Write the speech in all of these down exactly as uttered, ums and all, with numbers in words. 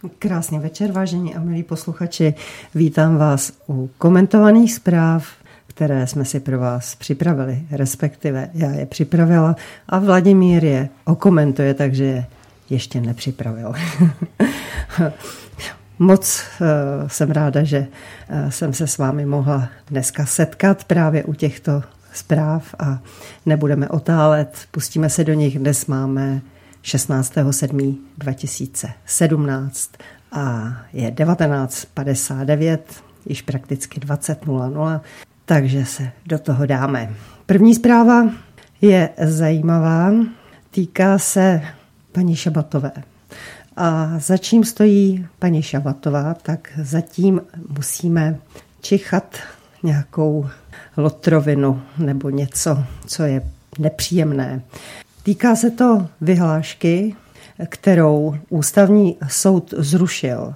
Krásný večer, vážení a milí posluchači. Vítám vás u komentovaných zpráv, které jsme si pro vás připravili, respektive já je připravila a Vladimír je okomentuje, takže je ještě nepřipravil. Moc uh, jsem ráda, že uh, jsem se s vámi mohla dneska setkat právě u těchto zpráv a nebudeme otálet, pustíme se do nich. Dnes máme šestnáctého sedmého dva tisíce sedmnáct a je devatenáct padesát devět, již prakticky dvacet nula nula, takže se do toho dáme. První zpráva je zajímavá, týká se paní Šabatové. A za čím stojí paní Šabatová, tak zatím musíme čichat nějakou lotrovinu nebo něco, co je nepříjemné. Týká se to vyhlášky, kterou ústavní soud zrušil.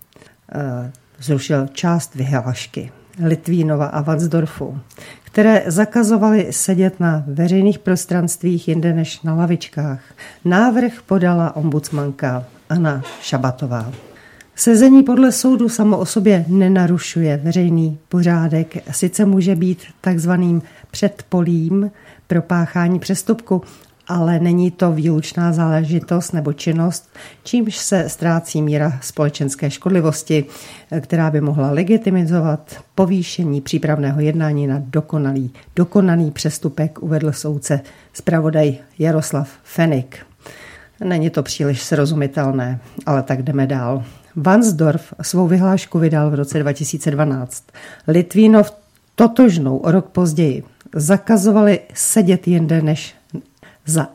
Zrušil část vyhlášky Litvínova a Varnsdorfu, které zakazovaly sedět na veřejných prostranstvích jinde než na lavičkách. Návrh podala ombudsmanka Anna Šabatová. Sezení podle soudu samo o sobě nenarušuje veřejný pořádek, sice může být takzvaným předpolím pro páchání přestupku, ale není to výlučná záležitost nebo činnost, čímž se ztrácí míra společenské škodlivosti, která by mohla legitimizovat povýšení přípravného jednání na dokonalý, dokonaný přestupek, uvedl soudce zpravodaj Jaroslav Fenik. Není to příliš srozumitelné, ale tak jdeme dál. Varnsdorf svou vyhlášku vydal v roce dva tisíce dvanáct. Litvínov totožnou o rok později. Zakazovali sedět jinde než za,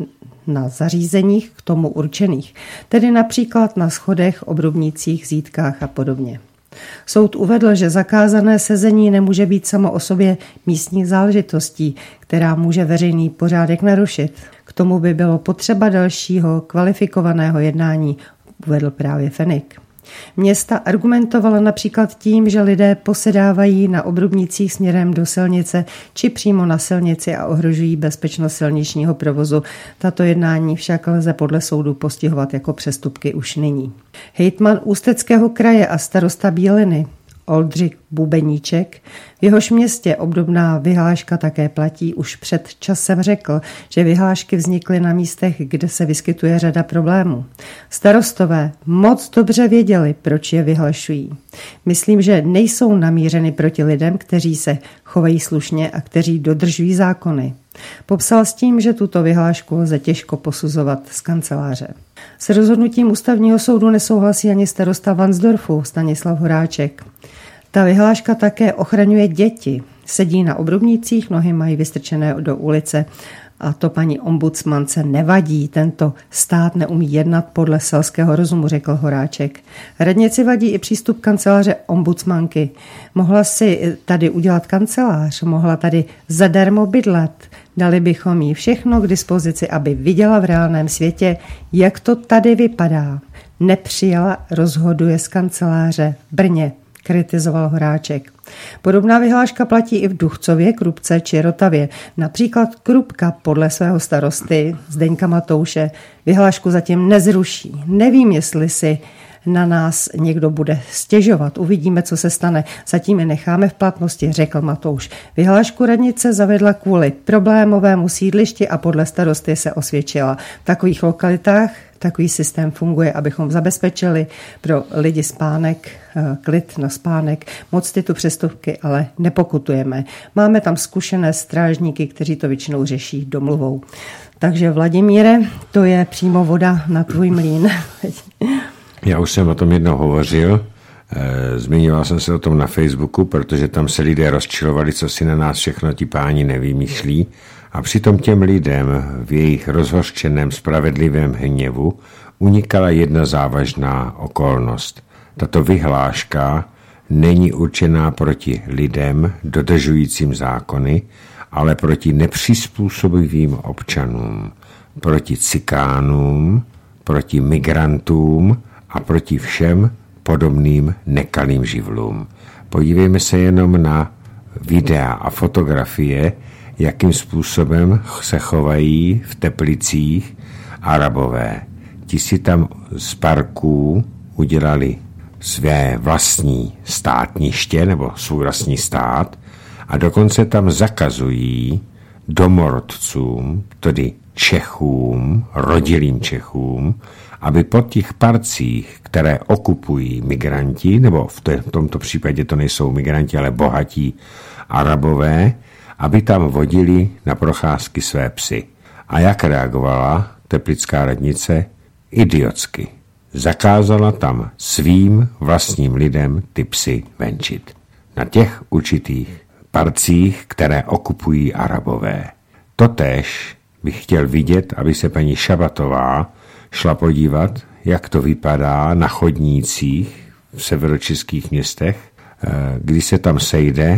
na zařízeních k tomu určených, tedy například na schodech, obrubnících, zítkách a podobně. Soud uvedl, že zakázané sezení nemůže být samo o sobě místní záležitostí, která může veřejný pořádek narušit. K tomu by bylo potřeba dalšího kvalifikovaného jednání, uvedl právě Fenik. Města argumentovala například tím, že lidé posedávají na obrubnicích směrem do silnice či přímo na silnici a ohrožují bezpečnost silničního provozu. Tato jednání však lze podle soudu postihovat jako přestupky už nyní. Hejtman Ústeckého kraje a starosta Bíliny Oldřich Bubeníček, v jehož městě obdobná vyhláška také platí, už před časem řekl, že vyhlášky vznikly na místech, kde se vyskytuje řada problémů. Starostové moc dobře věděli, proč je vyhlašují. Myslím, že nejsou namířeny proti lidem, kteří se chovají slušně a kteří dodržují zákony. Popsal s tím, že tuto vyhlášku lze těžko posuzovat z kanceláře. S rozhodnutím ústavního soudu nesouhlasí ani starosta Varnsdorfu Stanislav Horáček. Ta vyhláška také ochraňuje děti. Sedí na obrubnících, nohy mají vystrčené do ulice a to paní ombudsmance nevadí. Tento stát neumí jednat podle selského rozumu, řekl Horáček. Radnici vadí i přístup kanceláře ombudsmanky. Mohla si tady udělat kancelář, mohla tady zadarmo bydlet. Dali bychom jí všechno k dispozici, aby viděla v reálném světě, jak to tady vypadá. Nepřijala, rozhoduje z kanceláře v Brně, kritizoval Horáček. Podobná vyhláška platí i v Duchcově, Krupce či Rotavě. Například Krupka podle svého starosty Zdeňka Matouše vyhlášku zatím nezruší. Nevím, jestli si na nás někdo bude stěžovat. Uvidíme, co se stane. Zatím je necháme v platnosti, řekl Matouš. Vyhlášku radnice zavedla kvůli problémovému sídlišti a podle starosty se osvědčila. V takových lokalitách takový systém funguje, abychom zabezpečili pro lidi spánek, klid na spánek. Moc tyto přestupky ale nepokutujeme. Máme tam zkušené strážníky, kteří to většinou řeší domluvou. Takže Vladimíre, to je přímo voda na tvůj mlýn. Já už jsem o tom jednou hovořil, e, zmiňoval jsem se o tom na Facebooku, protože tam se lidé rozčilovali, co si na nás všechno ti páni nevymýšlí a přitom těm lidem v jejich rozhořčeném spravedlivém hněvu unikala jedna závažná okolnost. Tato vyhláška není určená proti lidem dodržujícím zákony, ale proti nepřizpůsobivým občanům, proti cikánům, proti migrantům a proti všem podobným nekalým živlům. Podívejme se jenom na videa a fotografie, jakým způsobem se chovají v Teplicích Arabové. Ti si tam z parků udělali své vlastní státniště nebo svůj vlastní stát a dokonce tam zakazují domorodcům, tedy Čechům, rodilým Čechům, aby po těch parcích, které okupují migranti, nebo v tomto případě to nejsou migranti, ale bohatí Arabové, aby tam vodili na procházky své psy. A jak reagovala teplická radnice? Idiotsky. Zakázala tam svým vlastním lidem ty psy venčit. Na těch určitých parcích, které okupují Arabové. Totéž bych chtěl vidět, aby se paní Šabatová šla podívat, jak to vypadá na chodnících v severočeských městech, kdy se tam sejde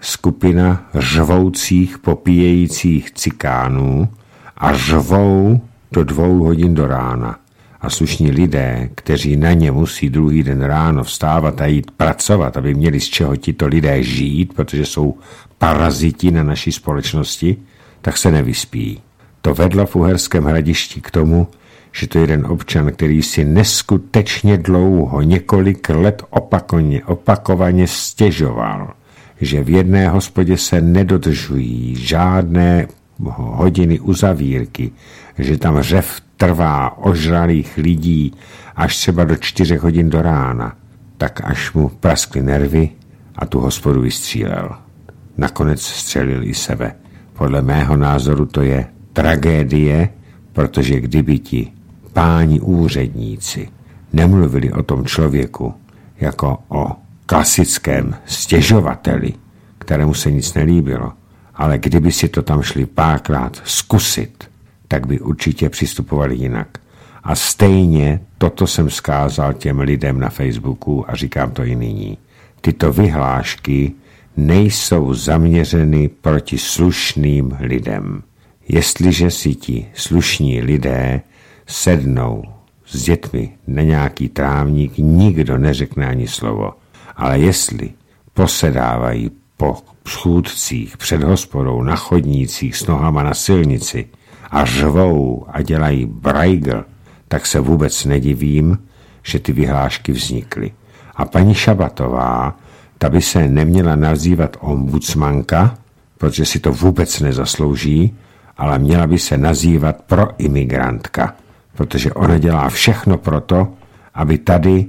skupina řvoucích, popíjejících cikánů a řvou do dvou hodin do rána. A slušní lidé, kteří na ně musí druhý den ráno vstávat a jít pracovat, aby měli z čeho tito lidé žít, protože jsou paraziti na naší společnosti, tak se nevyspí. To vedlo v Uherském Hradišti k tomu, že to jeden občan, který si neskutečně dlouho, několik let opakovaně, opakovaně stěžoval, že v jedné hospodě se nedodržují žádné hodiny uzavírky, že tam řev trvá ožralých lidí až třeba do čtyřech hodin do rána, tak až mu praskly nervy a tu hospodu vystřílel. Nakonec střelil i sebe. Podle mého názoru to je tragédie, protože kdyby ti páni úředníci nemluvili o tom člověku jako o klasickém stěžovateli, kterému se nic nelíbilo, ale kdyby si to tam šli párkrát zkusit, tak by určitě přistupovali jinak. A stejně toto jsem vzkázal těm lidem na Facebooku a říkám to i nyní. Tyto vyhlášky nejsou zaměřeny proti slušným lidem. Jestliže si ti slušní lidé sednou s dětmi na nějaký trávník, nikdo neřekne ani slovo. Ale jestli posedávají po schůdcích před hospodou, na chodnících, s nohama na silnici a řvou a dělají brajgl, tak se vůbec nedivím, že ty vyhlášky vznikly. A paní Šabatová, ta by se neměla nazývat ombudsmanka, protože si to vůbec nezaslouží, ale měla by se nazývat proimigrantka, protože ona dělá všechno proto, aby tady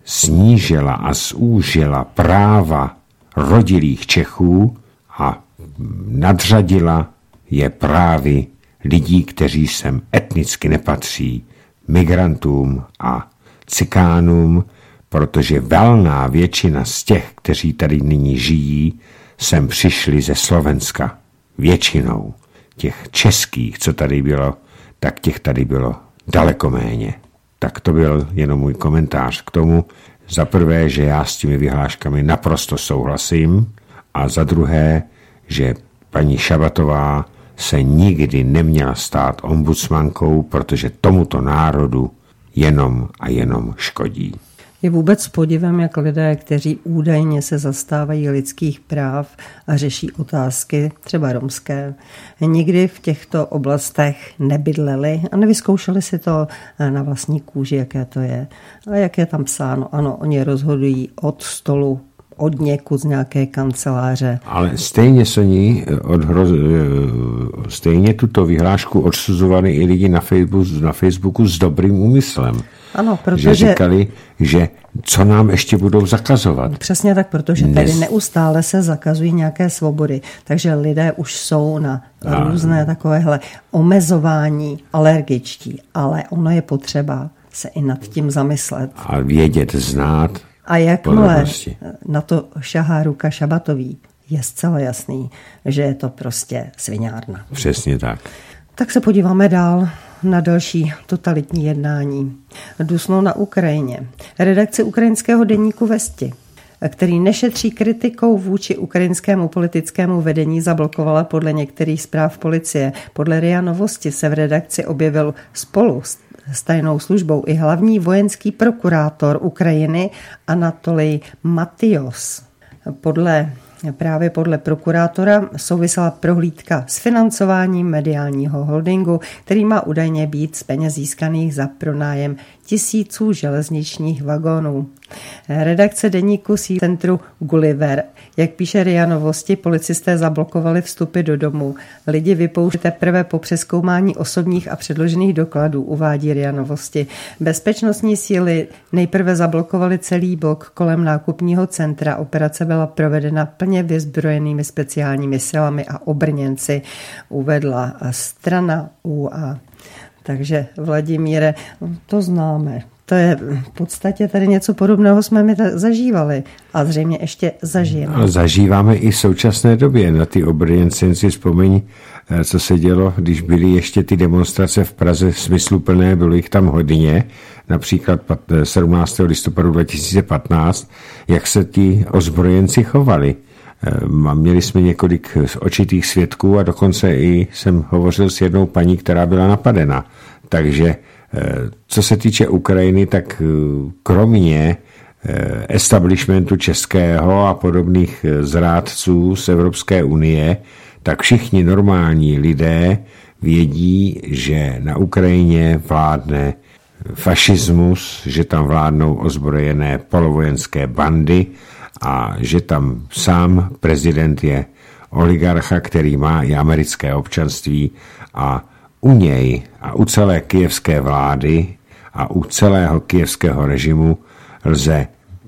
snížila a zúžila práva rodilých Čechů a nadřadila je právy lidí, kteří sem etnicky nepatří, migrantům a cikánům, protože valná většina z těch, kteří tady nyní žijí, sem přišli ze Slovenska. Většinou těch českých, co tady bylo, tak těch tady bylo daleko méně. Tak to byl jenom můj komentář k tomu. Za prvé, že já s těmi vyhláškami naprosto souhlasím a za druhé, že paní Šabatová se nikdy neměla stát ombudsmankou, protože tomuto národu jenom a jenom škodí. Je vůbec podivem, jak lidé, kteří údajně se zastávají lidských práv a řeší otázky, třeba romské, nikdy v těchto oblastech nebydleli a nevyzkoušeli si to na vlastní kůži, jaké to je. A jak je tam psáno, ano, oni rozhodují od stolu, od někud z nějaké kanceláře. Ale stejně se ní odhroz... stejně tuto vyhlášku odsuzovali i lidi na Facebooku, na Facebooku s dobrým úmyslem. Ano, protože... Že říkali, že co nám ještě budou zakazovat. Přesně tak, protože tady Dnes... neustále se zakazují nějaké svobody, takže lidé už jsou na a... různé takovéhle omezování alergičtí, ale ono je potřeba se i nad tím zamyslet. A vědět, znát. A jakmile na to šahá ruka Šabatový, je zcela jasný, že je to prostě sviňárna. Přesně tak. Tak se podíváme dál na další totalitní jednání. Dusno na Ukrajině. Redakce ukrajinského deníku Vesti, který nešetří kritikou vůči ukrajinskému politickému vedení, zablokovala podle některých zpráv policie. Podle R I A Novosti se v redakci objevil spolu s tajnou službou i hlavní vojenský prokurátor Ukrajiny Anatolij Matyjos. Podle Právě podle prokurátora souvisela prohlídka s financováním mediálního holdingu, který má údajně být z peněz získaných za pronájem tisíců železničních vagónů. Redakce deníku sídlí v centru Gulliver. Jak píše R I A Novosti, policisté zablokovali vstupy do domu. Lidi vypouští teprve po přezkoumání osobních a předložených dokladů, uvádí R I A Novosti. Bezpečnostní síly nejprve zablokovali celý blok kolem nákupního centra. Operace byla provedena plně vyzbrojenými speciálními silami a obrněnci, uvedla strana U A. Takže Vladimíre, to známe. To je v podstatě tady něco podobného jsme my zažívali a zřejmě ještě zažijeme. A zažíváme i v současné době. Na ty obrněnce si vzpomeň, co se dělo, když byly ještě ty demonstrace v Praze smysluplné, bylo jich tam hodně, například sedmnáctého listopadu dva tisíce patnáct, jak se ti ozbrojenci chovali. Měli jsme několik očitých svědků a dokonce i jsem hovořil s jednou paní, která byla napadena. Takže co se týče Ukrajiny, tak kromě establishmentu českého a podobných zrádců z Evropské unie, tak všichni normální lidé vědí, že na Ukrajině vládne fašismus, že tam vládnou ozbrojené polovojenské bandy a že tam sám prezident je oligarcha, který má i americké občanství a u něj a u celé kyjevské vlády a u celého kyjevského režimu lze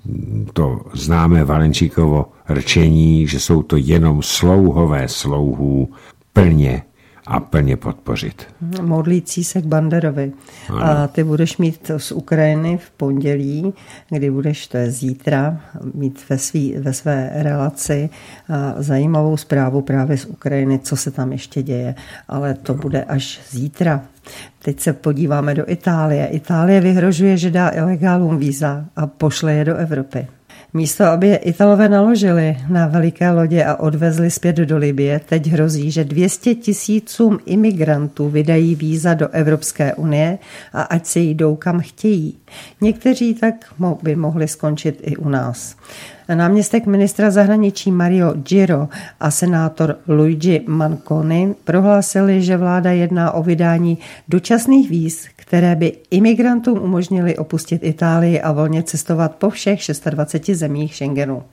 to známé Valenčíkovo rčení, že jsou to jenom slouhové slouhů, plně a plně podpořit. Modlící se k Banderovi. Ano. A ty budeš mít z Ukrajiny v pondělí, kdy budeš, to je zítra, mít ve, svý, ve své relaci zajímavou zprávu právě z Ukrajiny, co se tam ještě děje. Ale to bude až zítra. Teď se podíváme do Itálie. Itálie vyhrožuje, že dá ilegálům víza a pošle je do Evropy. Místo, aby je Italové naložili na veliké lodě a odvezli zpět do Libye, teď hrozí, že dvě stě tisícům imigrantů vydají víza do Evropské unie a ať si jdou kam chtějí. Někteří tak by mohli skončit i u nás. Náměstek ministra zahraničí Mario Giro a senátor Luigi Manconi prohlásili, že vláda jedná o vydání dočasných víz, které by imigrantům umožnily opustit Itálii a volně cestovat po všech dvaceti šesti zemích Schengenu.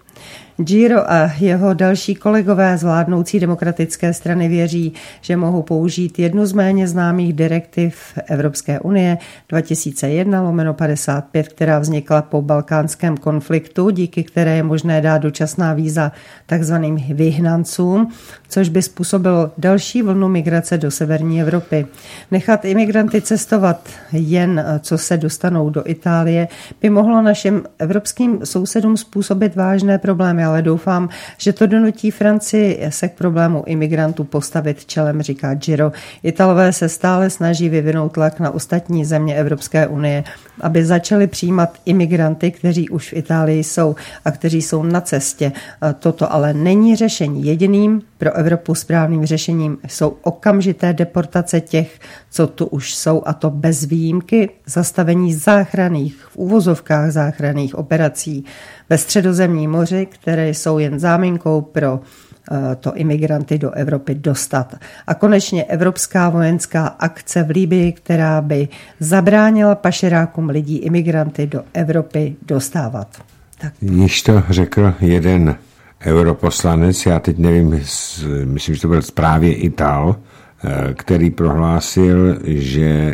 Giro a jeho další kolegové z vládnoucí demokratické strany věří, že mohou použít jednu z méně známých direktiv Evropské unie dva tisíce jedna lomeno padesát pět, která vznikla po balkánském konfliktu, díky které je možné dát dočasná víza takzvaným vyhnancům, což by způsobilo další vlnu migrace do severní Evropy. Nechat imigranty cestovat jen co se dostanou do Itálie by mohlo našim evropským sousedům způsobit vážné problémy, ale doufám, že to donutí Francii se k problému imigrantů postavit čelem, říká Giro. Italové se stále snaží vyvinout tlak na ostatní země Evropské unie, aby začali přijímat imigranty, kteří už v Itálii jsou a kteří jsou na cestě. Toto ale není řešení. Jediným pro Evropu správným řešením jsou okamžité deportace těch, co tu už jsou, a to bez výjimky, zastavení záchranných, v uvozovkách záchranných operací ve Středozemním moři, které jsou jen záminkou pro to imigranty do Evropy dostat. A konečně evropská vojenská akce v Libyi, která by zabránila pašerákům lidí imigranty do Evropy dostávat. Tak. Již to řekl jeden europoslanec, já teď nevím, myslím, že to byl právě Ital, který prohlásil, že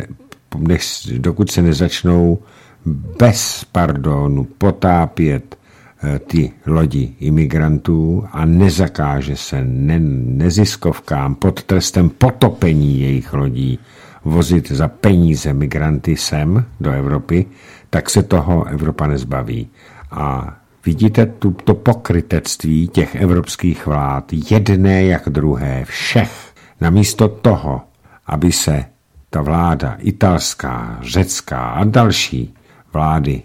dokud se nezačnou bez pardonu potápět ty lodi imigrantů a nezakáže se ne, neziskovkám pod trestem potopení jejich lodí vozit za peníze migranty sem do Evropy, tak se toho Evropa nezbaví. A vidíte tu, to pokrytectví těch evropských vlád, jedné jak druhé, všech. Namísto toho, aby se ta vláda italská, řecká a další vlády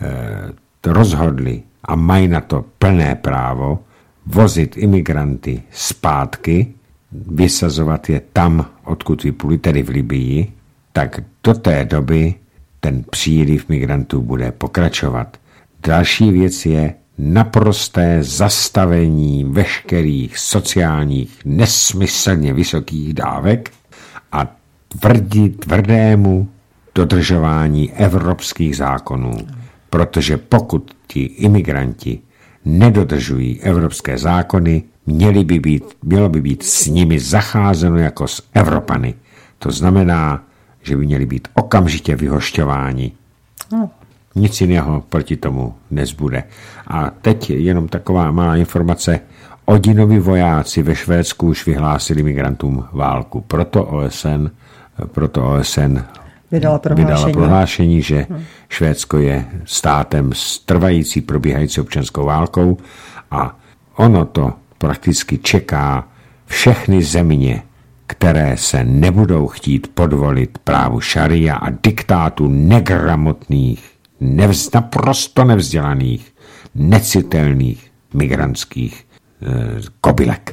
eh, rozhodly a mají na to plné právo vozit imigranty zpátky, vysazovat je tam, odkud vypluli, tedy v Libyi, tak do té doby ten příliv migrantů bude pokračovat. Další věc je naprosté zastavení veškerých sociálních nesmyslně vysokých dávek a tvrdí, tvrdému dodržování evropských zákonů. Protože pokud ti imigranti nedodržují evropské zákony, měli by být, mělo by být s nimi zacházeno jako s Evropany. To znamená, že by měli být okamžitě vyhošťováni. No. Nic jiného proti tomu nezbude. A teď jenom taková malá informace. Odinovi vojáci ve Švédsku už vyhlásili migrantům válku. Proto O S N, proto O S N vydala prohlášení, vydala prohlášení že hmm. Švédsko je státem s trvající probíhající občanskou válkou a ono to prakticky čeká všechny země, které se nebudou chtít podvolit právu šaria a diktátu negramotných, nevz, naprosto nevzdělaných, necitelných migrantských e, kobylek.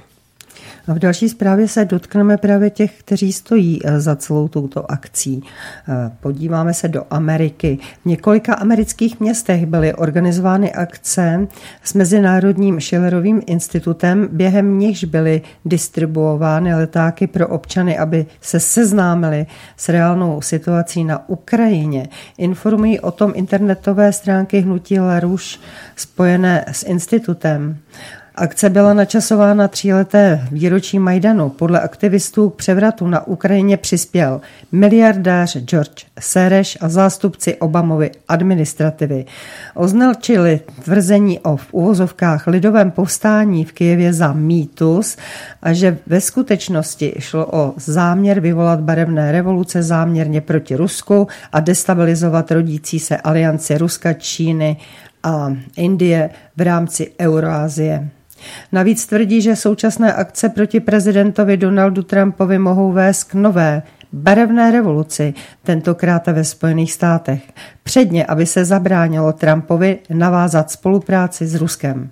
A v další zprávě se dotkneme právě těch, kteří stojí za celou touto akcí. Podíváme se do Ameriky. V několika amerických městech byly organizovány akce s Mezinárodním Schillerovým institutem, během nichž byly distribuovány letáky pro občany, aby se seznámili s reálnou situací na Ukrajině. Informují o tom internetové stránky hnutí La Rouge spojené s institutem. Akce byla načasována tříleté výročí Majdanu. Podle aktivistů k převratu na Ukrajině přispěl miliardář George Soros a zástupci Obamovy administrativy. Označili tvrzení o v uvozovkách lidovém povstání v Kyjevě za mýtus a že ve skutečnosti šlo o záměr vyvolat barevné revoluce záměrně proti Rusku a destabilizovat rodící se alianci Ruska, Číny a Indie v rámci Euroasie. Navíc tvrdí, že současné akce proti prezidentovi Donaldu Trumpovi mohou vést k nové barevné revoluci, tentokrát ve Spojených státech. Předně, aby se zabránilo Trumpovi navázat spolupráci s Ruskem.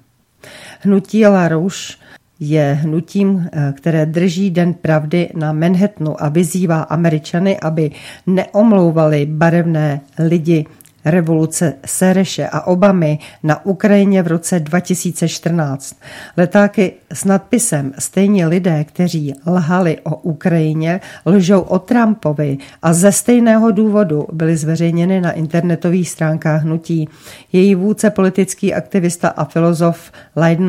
Hnutí La Rouge je hnutím, které drží Den pravdy na Manhattanu a vyzývá Američany, aby neomlouvali barevné lidi revoluce Sereše a Obamy na Ukrajině v roce dva tisíce čtrnáct. Letáky s nadpisem Stejně lidé, kteří lhali o Ukrajině, lžou o Trumpovi a ze stejného důvodu byly zveřejněny na internetových stránkách hnutí. Její vůdce, politický aktivista a filozof Leiden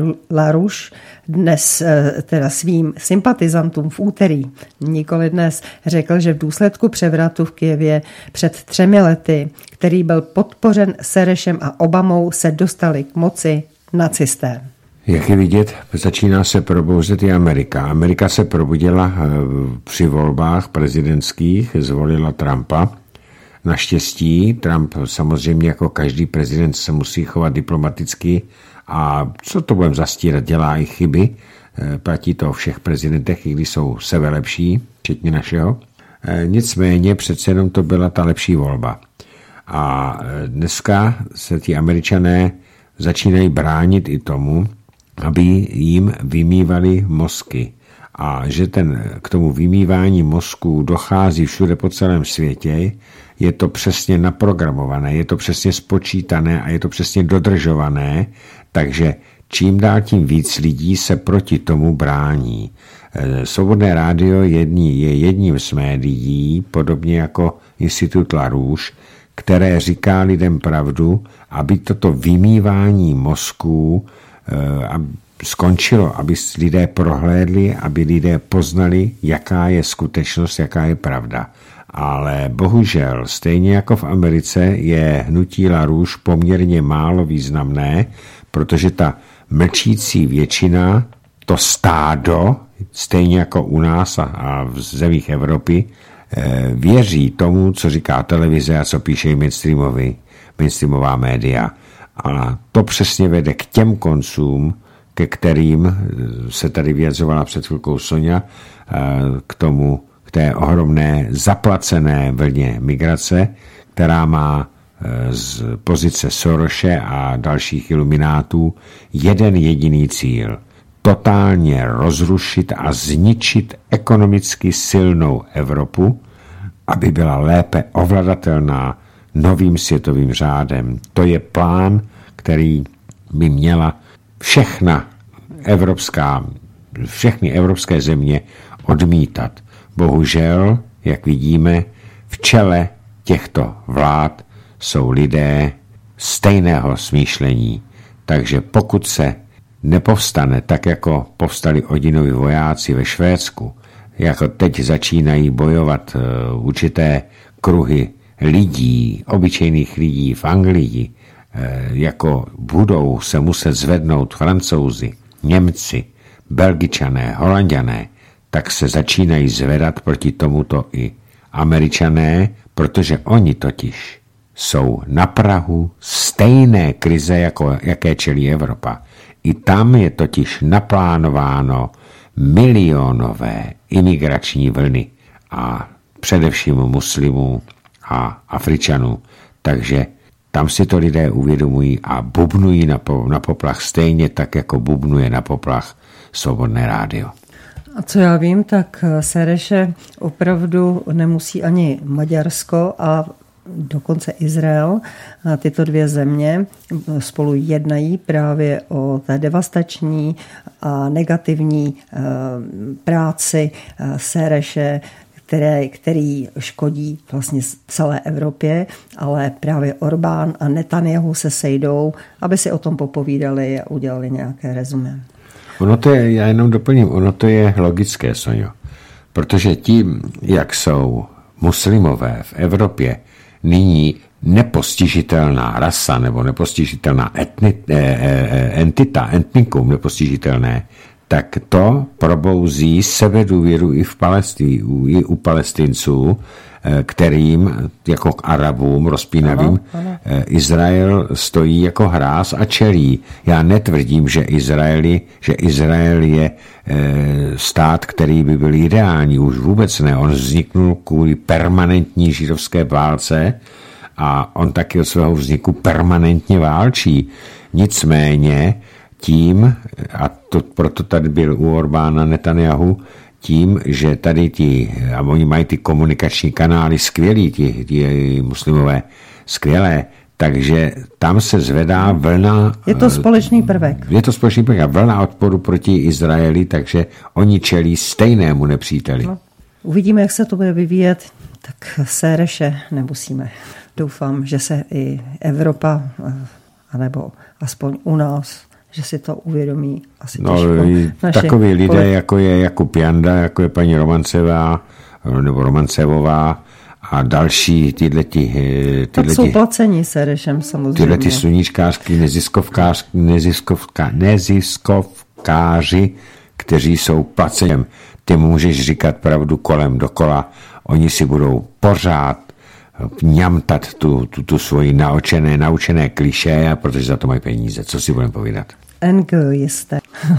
La Rouge dnes teda svým sympatizantům v úterý, nikoli dnes, řekl, že v důsledku převratu v Kyjevě před třemi lety, který byl podpořen Serešem a Obamou, se dostali k moci nacisté. Jak je vidět, začíná se probouzet i Amerika. Amerika se probudila při volbách prezidentských, zvolila Trumpa. Naštěstí Trump samozřejmě jako každý prezident se musí chovat diplomaticky a co to budeme zastírat, dělá i chyby. Platí to o všech prezidentech, i když jsou sebelepší, včetně našeho. Nicméně přece jenom to byla ta lepší volba. A dneska se ti Američané začínají bránit i tomu, aby jim vymývali mozky. A že ten, k tomu vymývání mozků dochází všude po celém světě, je to přesně naprogramované, je to přesně spočítané a je to přesně dodržované, takže čím dál tím víc lidí se proti tomu brání. Svobodné rádio jední, je jedním z médií, podobně jako Institut La Rouge, které říká lidem pravdu, aby toto vymývání mozků skončilo, aby lidé prohlédli, aby lidé poznali, jaká je skutečnost, jaká je pravda. Ale bohužel, stejně jako v Americe, je hnutí La Rouge poměrně málo významné, protože ta mlčící většina, to stádo, stejně jako u nás a v zemích Evropy, věří tomu, co říká televize a co píše mainstreamový, mainstreamová média. A to přesně vede k těm koncům, ke kterým se tady vyjadřovala před chvilkou Sonja, k tomu, k té ohromné zaplacené vlně migrace, která má z pozice Sorose a dalších iluminátů jeden jediný cíl. Totálně rozrušit a zničit ekonomicky silnou Evropu, aby byla lépe ovladatelná novým světovým řádem. To je plán, který by měla všechna evropská, všechny evropské země odmítat. Bohužel, jak vidíme, v čele těchto vlád jsou lidé stejného smýšlení. Takže pokud se nepovstane tak, jako povstali Odinovi vojáci ve Švédsku, jako teď začínají bojovat uh, určité kruhy lidí, obyčejných lidí v Anglii, uh, jako budou se muset zvednout Francouzi, Němci, Belgičané, Holanďané, tak se začínají zvedat proti tomuto i Američané, protože oni totiž jsou na prahu stejné krize, jako jaké čelí Evropa. I tam je totiž naplánováno milionové imigrační vlny a především muslimů a Afričanů. Takže tam si to lidé uvědomují a bubnují na, po, na poplach stejně tak, jako bubnuje na poplach Svobodné rádio. A co já vím, tak Sereše opravdu nemusí ani Maďarsko a dokonce Izrael. A tyto dvě země spolu jednají právě o té devastační a negativní práci Sereše, které, který škodí vlastně celé Evropě, ale právě Orbán a Netanyahu se sejdou, aby si o tom popovídali a udělali nějaké rezumé. Ono to je, já jenom doplním, ono to je logické, Sonjo, protože tím, jak jsou muslimové v Evropě nyní nepostižitelná rasa nebo nepostižitelná etni, entita, etnikum nepostižitelné, tak to probouzí sebedůvěru i v Palestině, i u Palestinců, kterým jako k Arabům rozpínavým ano, ano. Izrael stojí jako hráz a čelí. Já netvrdím, že, Izraeli, že Izrael je stát, který by byl ideální, už vůbec ne. On vzniknul kvůli permanentní židovské válce a on taky od svého vzniku permanentně válčí. Nicméně tím, a to, proto tady byl u Orbána Netanyahu, tím, že tady ti, a oni mají ty komunikační kanály skvělý, ti, ti muslimové skvělé, takže tam se zvedá vlna... Je to společný prvek. Je to společný prvek a vlna odporu proti Izraeli, takže oni čelí stejnému nepříteli. No, uvidíme, jak se to bude vyvíjet, tak Sereše nemusíme. Doufám, že se i Evropa, anebo aspoň u nás, že si to uvědomí asi no, těžko. Takový lidé, pole... jako je Jakub Janda, jako je paní Romancová, nebo Romancevová a další tyhle ti... Tak jsou placení Serešem samozřejmě. Tyhle ty sluníčkářky, neziskovkářky, neziskovka, neziskovkáři, kteří jsou placením. Ty můžeš říkat pravdu kolem dokola, oni si budou pořád ňamtat tu, tu, tu svoji naučené, naučené klišé, protože za to mají peníze. Co si budeme povídat? N G jste.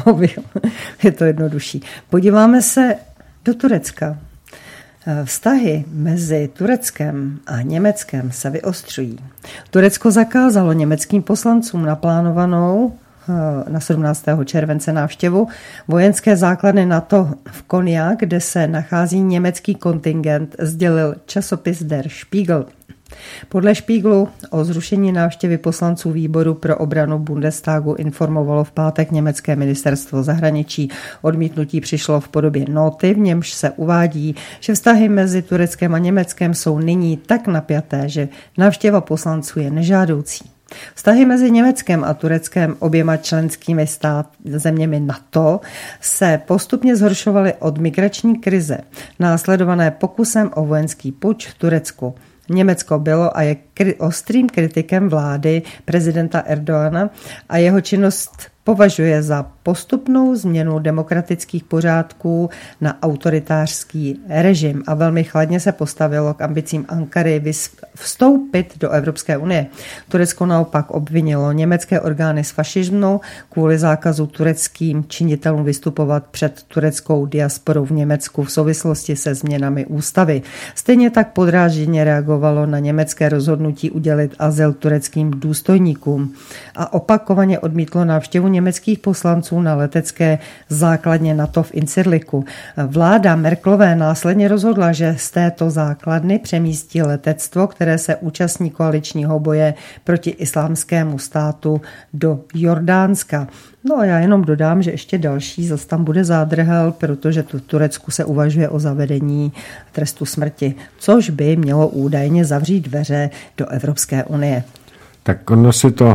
Je to jednodušší. Podíváme se do Turecka. Vztahy mezi Tureckem a Německem se vyostřují. Turecko zakázalo německým poslancům naplánovanou na sedmnáctého července návštěvu vojenské základny NATO v Konya, kde se nachází německý kontingent, sdělil časopis Der Spiegel. Podle Spiegelu o zrušení návštěvy poslanců výboru pro obranu Bundestagu informovalo v pátek německé ministerstvo zahraničí. Odmítnutí přišlo v podobě noty, v němž se uvádí, že vztahy mezi Tureckem a Německem jsou nyní tak napjaté, že návštěva poslanců je nežádoucí. Vztahy mezi Německem a Tureckem, oběma členskými stát, zeměmi NATO, se postupně zhoršovaly od migrační krize, následované pokusem o vojenský puč v Turecku. Německo bylo a je kri- ostrým kritikem vlády prezidenta Erdogana a jeho činnost považuje za postupnou změnu demokratických pořádků na autoritářský režim a velmi chladně se postavilo k ambicím Ankary vstoupit do Evropské unie. Turecko naopak obvinilo německé orgány z fašismu kvůli zákazu tureckým činitelům vystupovat před tureckou diasporou v Německu v souvislosti se změnami ústavy. Stejně tak podrážděně reagovalo na německé rozhodnutí udělit azyl tureckým důstojníkům a opakovaně odmítlo návštěvu německých poslanců střelců na letecké základně NATO v Incirliku. Vláda Merkelové následně rozhodla, že z této základny přemístí letectvo, které se účastní koaličního boje proti islámskému státu, do Jordánska. No a já jenom dodám, že ještě další zase tam bude zádrhel, protože v Turecku se uvažuje o zavedení trestu smrti, což by mělo údajně zavřít dveře do Evropské unie. Tak ono se to,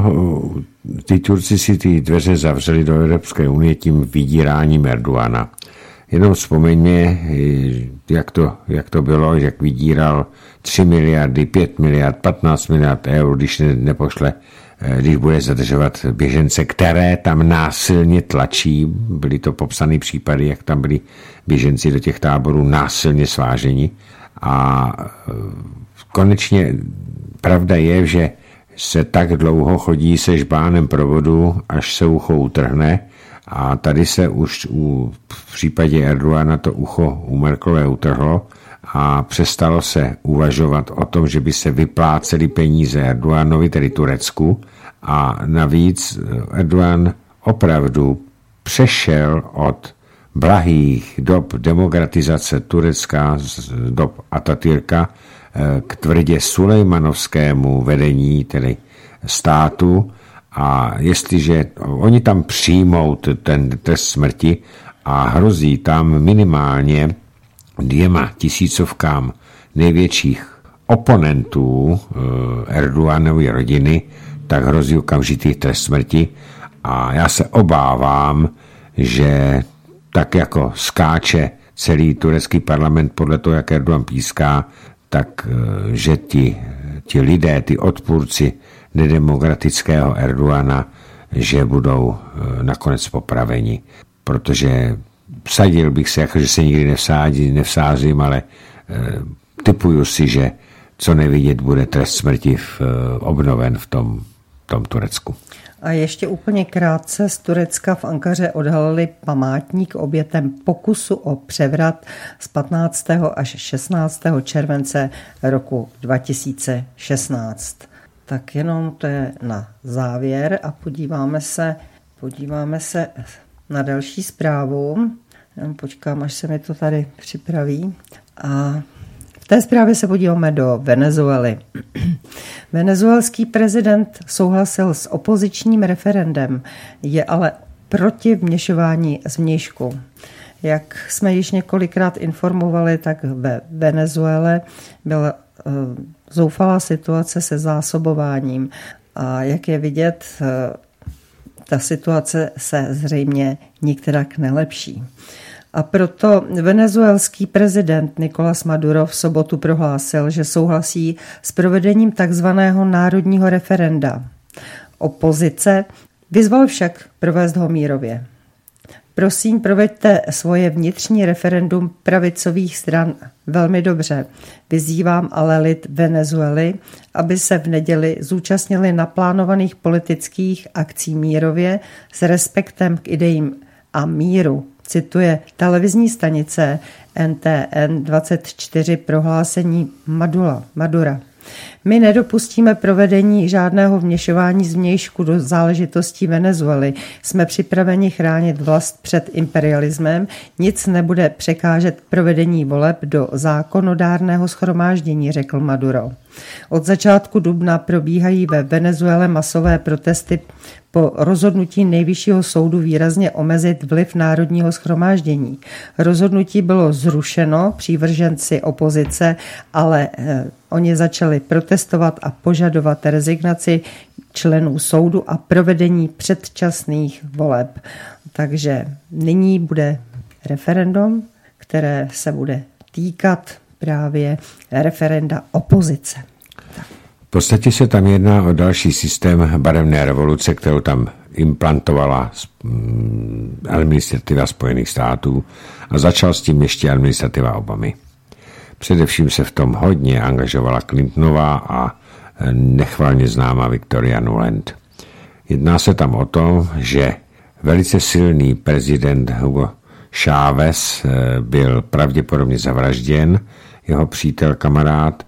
ty Turci si ty dveře zavřeli do Evropské unie tím vydíráním Erdogana. Jenom vzpomeňme, jak to, jak to bylo, jak vydíral tři miliardy, pět miliard, patnáct miliard eur, když ne, nepošle, když bude zadržovat běžence, které tam násilně tlačí. Byly to popsané případy, jak tam byli běženci do těch táborů násilně sváženi. A konečně pravda je, že se tak dlouho chodí se žbánem provodu, až se ucho utrhne. A tady se už u, v případě Erdogana to ucho u Merkelové utrhlo a přestalo se uvažovat o tom, že by se vyplácely peníze Erdoganovi, tedy Turecku. A navíc Erdogan opravdu přešel od blahých dob demokratizace Turecka, z dob Atatürka, k tvrdě sulejmanovskému vedení, tedy státu. A jestliže oni tam přijmou ten trest smrti a hrozí tam minimálně dvěma tisícovkám největších oponentů Erdoganovy rodiny, tak hrozí okamžitý trest smrti. A já se obávám, že tak jako skáče celý turecký parlament podle toho, jak Erdogan píská, tak že ti, ti lidé, ty odpůrci nedemokratického Erdogana, že budou nakonec popraveni. Protože vsadil bych se, jako že se nikdy nevsádí, nevsázím, ale e, typuju si, že co nevidět, bude trest smrti v, obnoven v tom, tom Turecku. A ještě úplně krátce z Turecka v Ankaře odhalili památník obětem pokusu o převrat z patnáctého až šestnáctého července roku dva tisíce šestnáct. Tak jenom to je na závěr a podíváme se, podíváme se na další zprávu. Jenom počkám, až se mi to tady připraví. A v té zprávě se podíváme do Venezuely. Venezuelský prezident souhlasil s opozičním referendem, je ale proti vměšování zvnějšku. Jak jsme již několikrát informovali, tak ve Venezuele byla uh, zoufalá situace se zásobováním. A jak je vidět, uh, ta situace se zřejmě nikterak nelepší. A proto venezuelský prezident Nicolás Maduro v sobotu prohlásil, že souhlasí s provedením takzvaného národního referenda. Opozice vyzval však provést ho mírově. Prosím, proveďte svoje vnitřní referendum pravicových stran velmi dobře. Vyzývám ale lid Venezuely, aby se v neděli zúčastnili naplánovaných politických akcí mírově s respektem k idejím a míru, cituje televizní stanice N T N dvacet čtyři prohlášení Madura. Madura. My nedopustíme provedení žádného vměšování zvnějšku do záležitostí Venezuely. Jsme připraveni chránit vlast před imperialismem. Nic nebude překážet provedení voleb do zákonodárného shromáždění, řekl Maduro. Od začátku dubna probíhají ve Venezuele masové protesty po rozhodnutí nejvyššího soudu výrazně omezit vliv národního shromáždění. Rozhodnutí bylo zrušeno přívrženci opozice, ale eh, oni začali protestovat a požadovat rezignaci členů soudu a provedení předčasných voleb. Takže nyní bude referendum, které se bude týkat právě referenda opozice. V podstatě se tam jedná o další systém barevné revoluce, kterou tam implantovala administrativa Spojených států a začal s tím ještě administrativa Obamy. Především se v tom hodně angažovala Clintonová a nechvalně známá Victoria Nuland. Jedná se tam o to, že velice silný prezident Hugo Chávez byl pravděpodobně zavražděn, jeho přítel, kamarád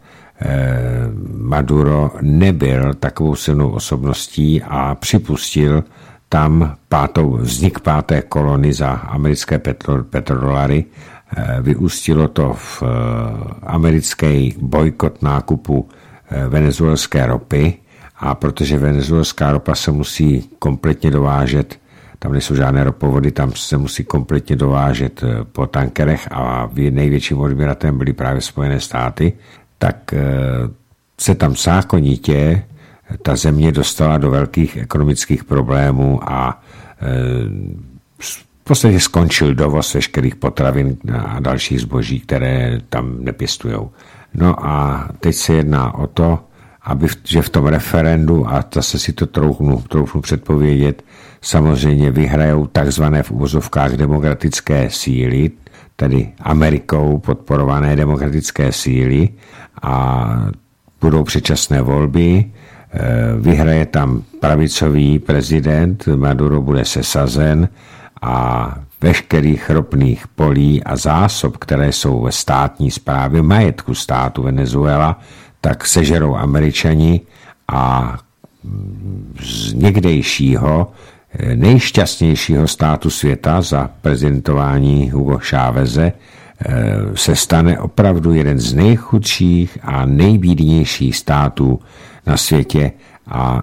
Maduro nebyl takovou silnou osobností a připustil tam pátou, vznik páté kolony za americké petro, petrodolary. Vyústilo to v americký bojkot nákupu venezuelské ropy, a protože venezuelská ropa se musí kompletně dovážet, tam nejsou žádné ropovody, tam se musí kompletně dovážet po tankerech a největším odběratelem byly právě Spojené státy, tak se tam zákonitě ta země dostala do velkých ekonomických problémů a v podstatě skončil dovoz veškerých potravin a dalších zboží, které tam nepěstujou. No a teď se jedná o to, aby v, že v tom referendu, a zase si to troufnu, troufnu předpovědět, samozřejmě vyhrajou takzvané v uvozovkách demokratické síly, tedy Amerikou podporované demokratické síly, a budou předčasné volby, vyhraje tam pravicový prezident, Maduro bude sesazen a veškerých ropných polí a zásob, které jsou ve státní správě majetku státu Venezuela, tak sežerou Američani a z někdejšího nejšťastnějšího státu světa za prezidentování Hugo Cháveze se stane opravdu jeden z nejchudších a nejbídnějších států na světě a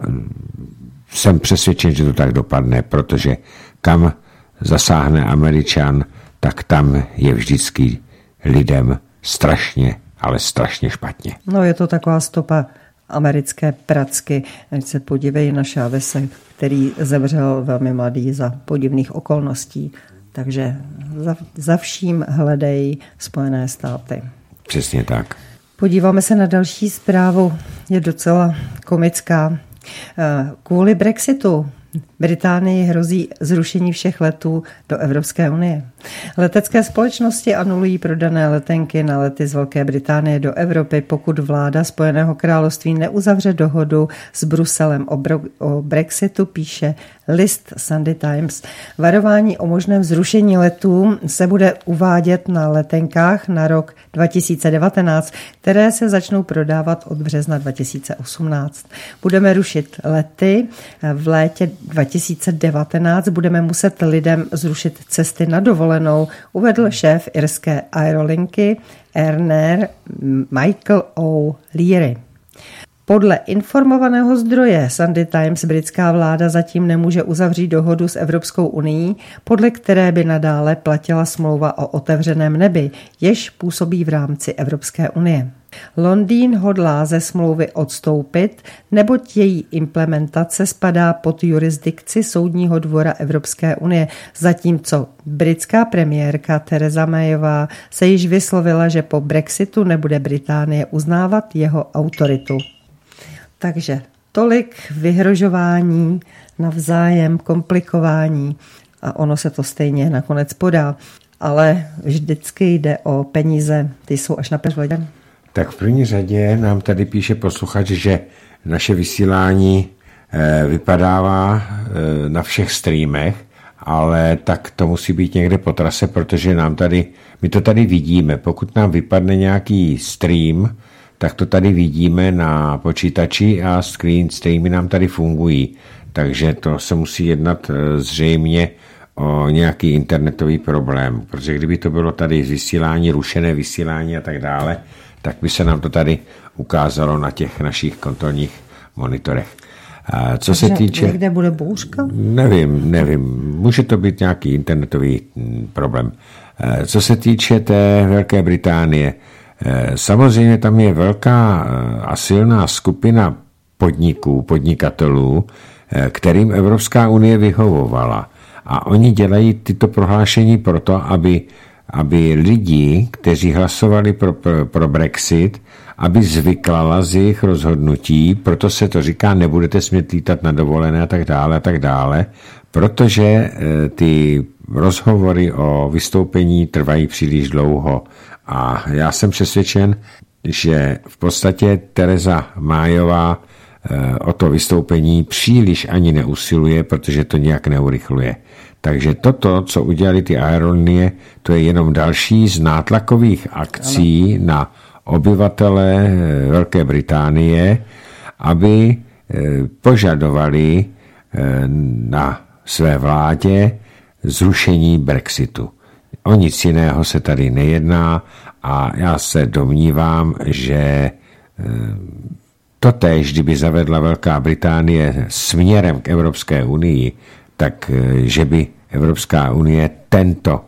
jsem přesvědčen, že to tak dopadne, protože kam zasáhne Američan, tak tam je vždycky lidem strašně, ale strašně špatně. No je to taková stopa americké pracky. Ať se podívej na Cháveze, který zemřel velmi mladý za podivných okolností. Takže za, za vším hledej Spojené státy. Přesně tak. Podíváme se na další zprávu. Je docela komická. Kvůli Brexitu Británii hrozí zrušení všech letů do Evropské unie. Letecké společnosti anulují prodané letenky na lety z Velké Británie do Evropy, pokud vláda Spojeného království neuzavře dohodu s Bruselem o, bro- o Brexitu, píše list Sunday Times. Varování o možném zrušení letů se bude uvádět na letenkách na rok dva tisíce devatenáct, které se začnou prodávat od března dva tisíce osmnáct. Budeme rušit lety. V létě dva tisíce devatenáct budeme muset lidem zrušit cesty na dovolenou, uvedl šéf irské aerolinky Airnair Michael O'Leary. Podle informovaného zdroje Sunday Times britská vláda zatím nemůže uzavřít dohodu s Evropskou unií, podle které by nadále platila smlouva o otevřeném nebi, jež působí v rámci Evropské unie. Londýn hodlá ze smlouvy odstoupit, neboť její implementace spadá pod jurisdikci Soudního dvora Evropské unie, zatímco britská premiérka Theresa Mayová se již vyslovila, že po Brexitu nebude Británie uznávat jeho autoritu. Takže tolik vyhrožování, navzájem komplikování a ono se to stejně nakonec podá. Ale vždycky jde o peníze, ty jsou až na peřledě. Tak v první řadě nám tady píše posluchač, že naše vysílání vypadává na všech streamech, ale tak to musí být někde po trase, protože nám tady, my to tady vidíme. Pokud nám vypadne nějaký stream, tak to tady vidíme na počítači a screen streamy nám tady fungují. Takže to se musí jednat zřejmě o nějaký internetový problém, protože kdyby to bylo tady vysílání, rušené vysílání a tak dále, tak by se nám to tady ukázalo na těch našich kontrolních monitorech. A co Takže se týče... někde bude bouřka? Nevím, nevím. Může to být nějaký internetový problém. Co se týče té Velké Británie, samozřejmě tam je velká a silná skupina podniků, podnikatelů, kterým Evropská unie vyhovovala. A oni dělají tyto prohlášení proto, aby, aby lidi, kteří hlasovali pro, pro, pro Brexit, aby zvyklala z jejich rozhodnutí, proto se to říká, nebudete smět lítat na dovolené a tak dále a tak dále, protože ty rozhovory o vystoupení trvají příliš dlouho. A já jsem přesvědčen, že v podstatě Theresa Mayová o to vystoupení příliš ani neusiluje, protože to nějak neurychluje. Takže toto, co udělali ty aerolinie, to je jenom další z nátlakových akcí na obyvatele Velké Británie, aby požadovali na své vládě zrušení Brexitu. O nic jiného se tady nejedná a já se domnívám, že totéž, kdyby zavedla Velká Británie směrem k Evropské unii, tak že by Evropská unie tento,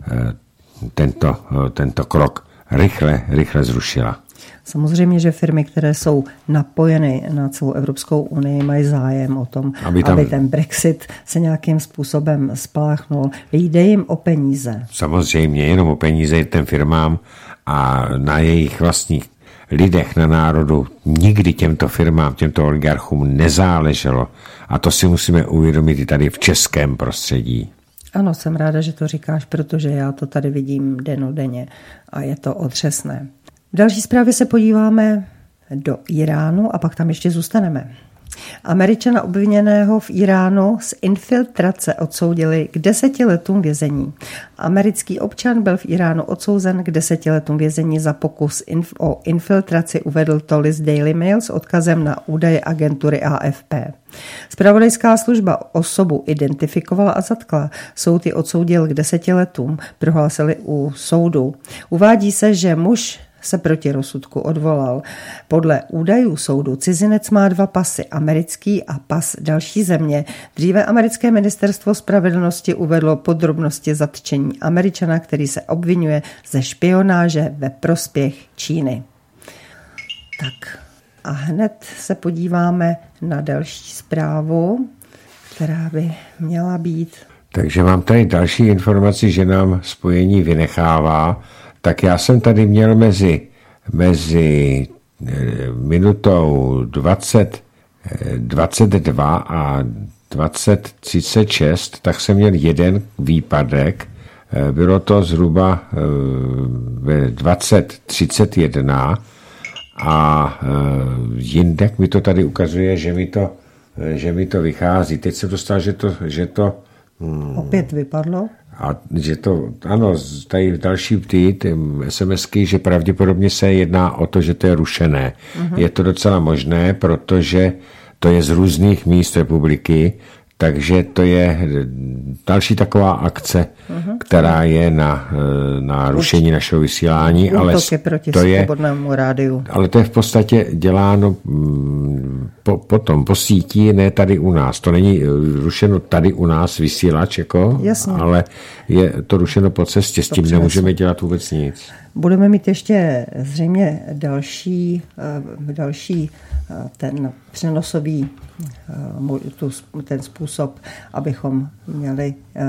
tento, tento krok rychle, rychle zrušila. Samozřejmě, že firmy, které jsou napojeny na celou Evropskou unii, mají zájem o tom, aby, tam, aby ten Brexit se nějakým způsobem spláchnul. Jde jim o peníze. Samozřejmě, jenom o peníze těm firmám a na jejich vlastních lidech, na národu nikdy těmto firmám, těmto oligarchům nezáleželo. A to si musíme uvědomit i tady v českém prostředí. Ano, jsem ráda, že to říkáš, protože já to tady vidím dennodenně a je to otřesné. V další zprávě se podíváme do Iránu a pak tam ještě zůstaneme. Američana obviněného v Iránu z infiltrace odsoudili k deseti letům vězení. Americký občan byl v Iránu odsouzen k deseti letům vězení za pokus inf- o infiltraci, uvedl to list Daily Mail s odkazem na údaje agentury A F P. Zpravodajská služba osobu identifikovala a zatkla. Soud ji odsoudil k deseti letům, prohlásili u soudu. Uvádí se, že muž se proti rozsudku odvolal. Podle údajů soudu cizinec má dva pasy, americký a pas další země. Dříve americké ministerstvo spravedlnosti uvedlo podrobnosti zatčení Američana, který se obvinuje ze špionáže ve prospěch Číny. Tak a hned se podíváme na další zprávu, která by měla být. Takže mám tady další informaci, že nám spojení vynechává. Tak já jsem tady měl mezi, mezi minutou dvacet, dvacet dva a dvacet třicet šest, tak jsem měl jeden výpadek. Bylo to zhruba ve dvacet třicet jedna a jinde mi to tady ukazuje, že mi to, že mi to vychází. Teď jsem dostal, že to... Že to hmm, opět vypadlo. A že to, ano, tady další ty, ty SMSky, že pravděpodobně se jedná o to, že to je rušené. Uh-huh. Je to docela možné, protože to je z různých míst republiky, takže to je další taková akce, uh-huh. která je na, na rušení našeho vysílání. Útoky ale proti to je, svobodnému rádiu. Ale to je v podstatě děláno po, potom po sítí, ne tady u nás. To není rušeno tady u nás vysílač, jako, ale je to rušeno po cestě. S tím Dobře, nemůžeme dělat vůbec nic. Budeme mít ještě zřejmě další, další ten přenosový ten způsob, abychom měli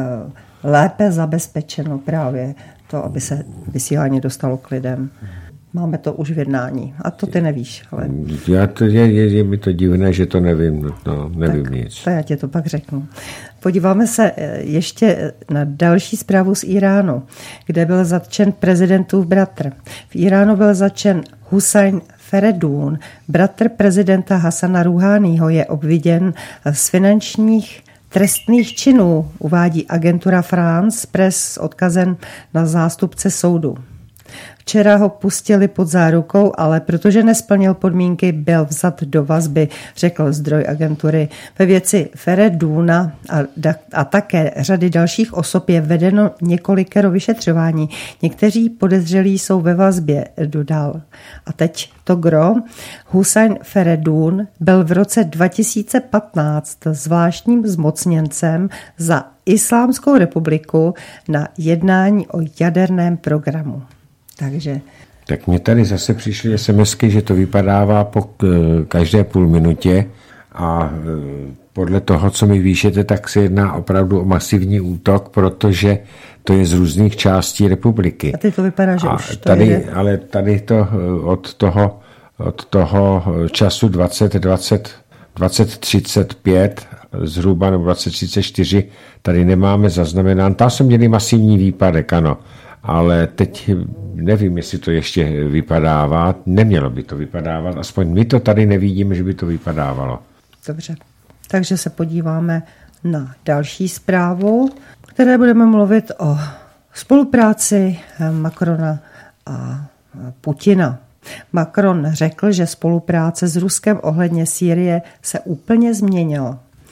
lépe zabezpečeno právě to, aby se vysílání dostalo k lidem. Máme to už v jednání. A to ty nevíš. Ale... Já to, je, je, je mi to divné, že to nevím. No, nevím tak, nic. To já ti to pak řeknu. Podíváme se ještě na další zprávu z Iránu, kde byl zatčen prezidentův bratr. V Iránu byl zatčen Husajn Feredún, bratr prezidenta Hasana Ruháního, je obviněn z finančních trestných činů, uvádí agentura France Press s odkazem na zástupce soudu. Včera ho pustili pod zárukou, ale protože nesplnil podmínky, byl vzat do vazby, řekl zdroj agentury. Ve věci Feredúna a, a také řady dalších osob je vedeno několikero vyšetřování. Někteří podezřelí jsou ve vazbě, dodal. A teď to gro. Husajn Feredún byl v roce dva tisíce patnáct zvláštním zmocněncem za Islámskou republiku na jednání o jaderném programu. Takže... Tak mě tady zase přišly SMSky, že to vypadává po každé půl minutě a podle toho, co mi píšete, tak se jedná opravdu o masivní útok, protože to je z různých částí republiky. A ty to vypadá, že a už to tady, jede. Ale tady to od toho, od toho času dvacet, dvacet, dvacet třicet pět zhruba nebo dvacet třicet čtyři tady nemáme zaznamenán. Tam jsme měli masivní výpadek, ano. Ale teď nevím, jestli to ještě vypadává. Nemělo by to vypadávat. Aspoň my to tady nevidíme, že by to vypadávalo. Dobře. Takže se podíváme na další zprávu, které budeme mluvit o spolupráci Macrona a Putina. Macron řekl, že spolupráce s Ruskem ohledně Sýrie se úplně změnila.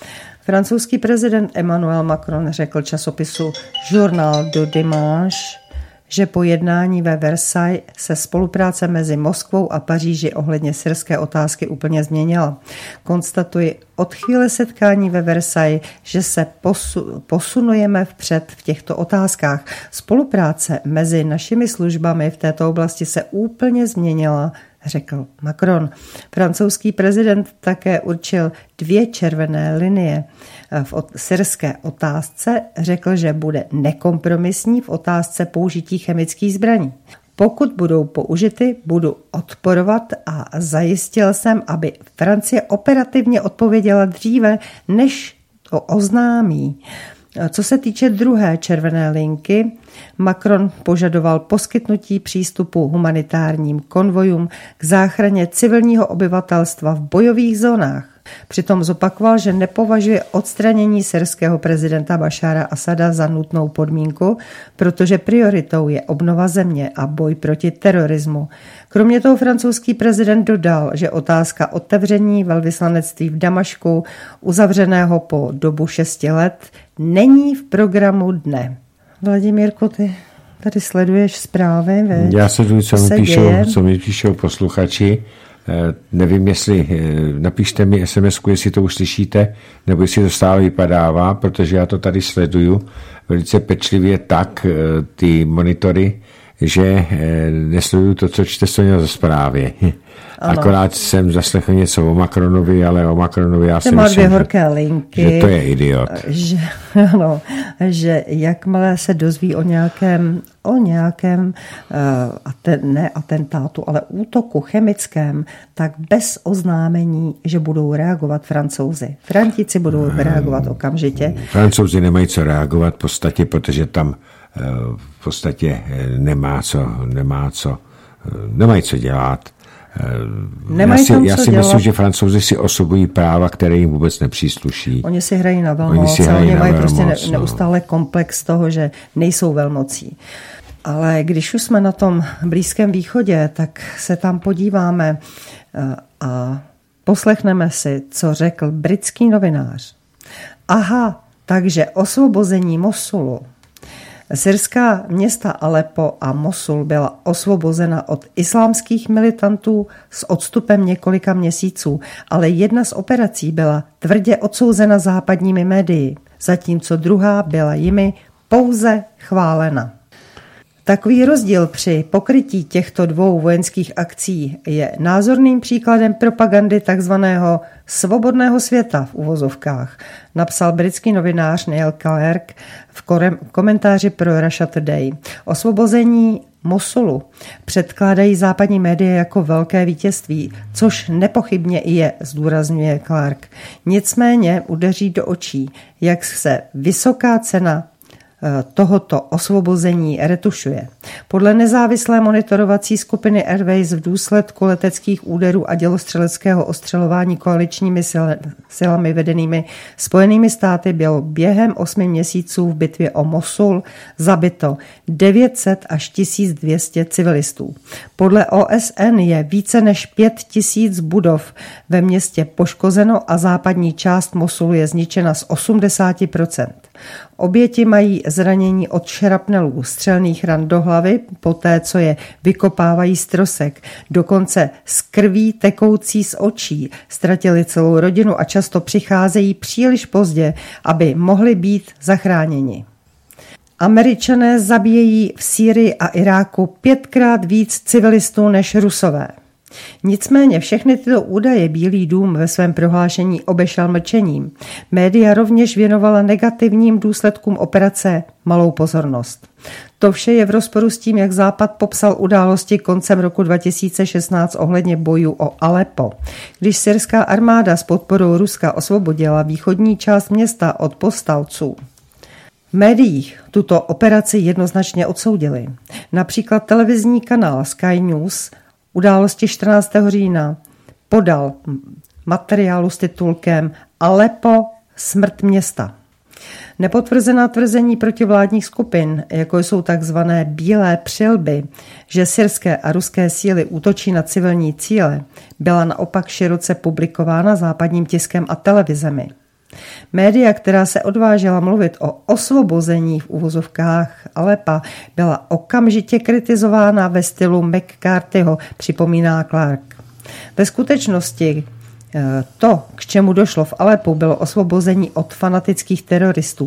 Francouzský prezident Emmanuel Macron řekl časopisu Journal du Dimanche, že po jednání ve Versailles se spolupráce mezi Moskvou a Paříži ohledně syrské otázky úplně změnila. Konstatuji od chvíle setkání ve Versailles, že se posu, posunujeme vpřed v těchto otázkách. Spolupráce mezi našimi službami v této oblasti se úplně změnila, řekl Macron. Francouzský prezident také určil dvě červené linie. V syrské otázce řekl, že bude nekompromisní v otázce použití chemických zbraní. Pokud budou použity, budu odporovat a zajistil jsem, aby Francie operativně odpověděla dříve, než to oznámí. Co se týče druhé červené linky, Macron požadoval poskytnutí přístupu humanitárním konvojům k záchraně civilního obyvatelstva v bojových zónách. Přitom zopakoval, že nepovažuje odstranění syrského prezidenta Bašára Asada za nutnou podmínku, protože prioritou je obnova země a boj proti terorismu. Kromě toho francouzský prezident dodal, že otázka otevření velvyslanectví v Damašku, uzavřeného po dobu šesti let, není v programu dne. Vladimírko, ty tady sleduješ zprávy? Ve? Já sleduju, co mi píšou, co mi píšou posluchači. Nevím, jestli napíšte mi es em esku, jestli to už slyšíte, nebo jestli to stále vypadává, protože já to tady sleduju velice pečlivě tak, ty monitory, že nesleduju to, co čte Soňa ze zprávy. Ano. Akorát jsem zaslechl něco o Macronovi, ale o Macronovi já si myslím, dvě horké linky, že to je idiot. Že, ano, že jakmile se dozví o nějakém, o nějakém uh, ne atentátu, ale útoku chemickém, tak bez oznámení, že budou reagovat Francouzi. Frantíci budou reagovat okamžitě. Francouzi nemají co reagovat v podstatě, protože tam v podstatě nemá co, nemá co, nemají co dělat. Nemají já si, tam já co si dělat. myslím, že Francouzi si osobují práva, které jim vůbec nepřísluší. Oni si hrají na velmoc, oni, oni mají prostě ne, neustále komplex toho, že nejsou velmocí. Ale když už jsme na tom Blízkém východě, tak se tam podíváme a poslechneme si, co řekl britský novinář. Aha, takže osvobození Mosulu. Syrská města Aleppo a Mosul byla osvobozena od islámských militantů s odstupem několika měsíců, ale jedna z operací byla tvrdě odsouzena západními médii, zatímco druhá byla jimi pouze chválena. Takový rozdíl při pokrytí těchto dvou vojenských akcí je názorným příkladem propagandy takzvaného svobodného světa v uvozovkách, napsal britský novinář Neil Clark v komentáři pro Russia Today. Osvobození Mosulu předkládají západní média jako velké vítězství, což nepochybně i je, zdůrazňuje Clark. Nicméně udeří do očí, jak se vysoká cena tohoto osvobození retušuje. Podle nezávislé monitorovací skupiny Airways v důsledku leteckých úderů a dělostřeleckého ostřelování koaličními silami vedenými Spojenými státy bylo během osmi měsíců v bitvě o Mosul zabito devět set až tisíc dvě stě civilistů. Podle O S N je více než pět tisíc budov ve městě poškozeno a západní část Mosulu je zničena z osmdesát procent. Oběti mají zranění od šrapnelů, střelných ran do hlavy, poté co je vykopávají z trosek, dokonce z krví tekoucí z očí. Ztratili celou rodinu a často přicházejí příliš pozdě, aby mohli být zachráněni. Američané zabíjejí v Sýrii a Iráku pětkrát víc civilistů než Rusové. Nicméně všechny tyto údaje Bílý dům ve svém prohlášení obešel mlčením. Média rovněž věnovala negativním důsledkům operace malou pozornost. To vše je v rozporu s tím, jak Západ popsal události koncem roku dva tisíce šestnáct ohledně bojů o Aleppo. Když syrská armáda s podporou Ruska osvobodila východní část města od povstalců. V médiích tuto operaci jednoznačně odsoudili. Například televizní kanál Sky News události čtrnáctého října podal materiálu s titulkem Aleppo smrt města. Nepotvrzená tvrzení protivládních skupin, jako jsou takzvané bílé přilby, že syrské a ruské síly útočí na civilní cíle, byla naopak široce publikována západním tiskem a televizemi. Média, která se odvážela mluvit o osvobození v uvozovkách Alepa, byla okamžitě kritizována ve stylu McCarthyho, připomíná Clark. Ve skutečnosti to, k čemu došlo v Alepu, bylo osvobození od fanatických teroristů.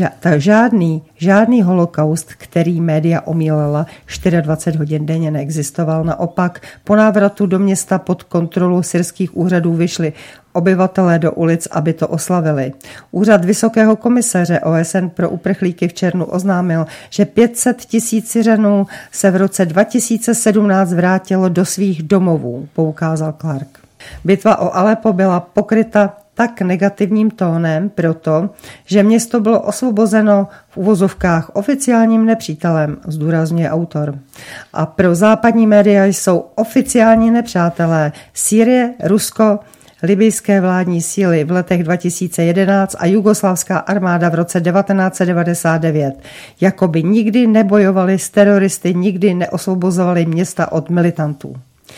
Žádný, žádný holokaust, který média omílela, dvacet čtyři hodin denně neexistoval. Naopak, po návratu do města pod kontrolu syrských úřadů vyšli obyvatelé do ulic, aby to oslavili. Úřad Vysokého komisaře O S N pro uprchlíky v červnu oznámil, že pět set tisíc Syřanů se v roce dva tisíce sedmnáct vrátilo do svých domovů, poukázal Clark. Bitva o Alepo byla pokryta tak negativním tónem proto, že město bylo osvobozeno v uvozovkách oficiálním nepřítelem, zdůrazňuje autor. A pro západní média jsou oficiální nepřátelé Sýrie, Rusko, libyjské vládní síly v letech dva tisíce jedenáct a jugoslávská armáda v roce devatenáct set devadesát devět. Jakoby nikdy nebojovali s teroristy, nikdy neosvobozovali města od militantů.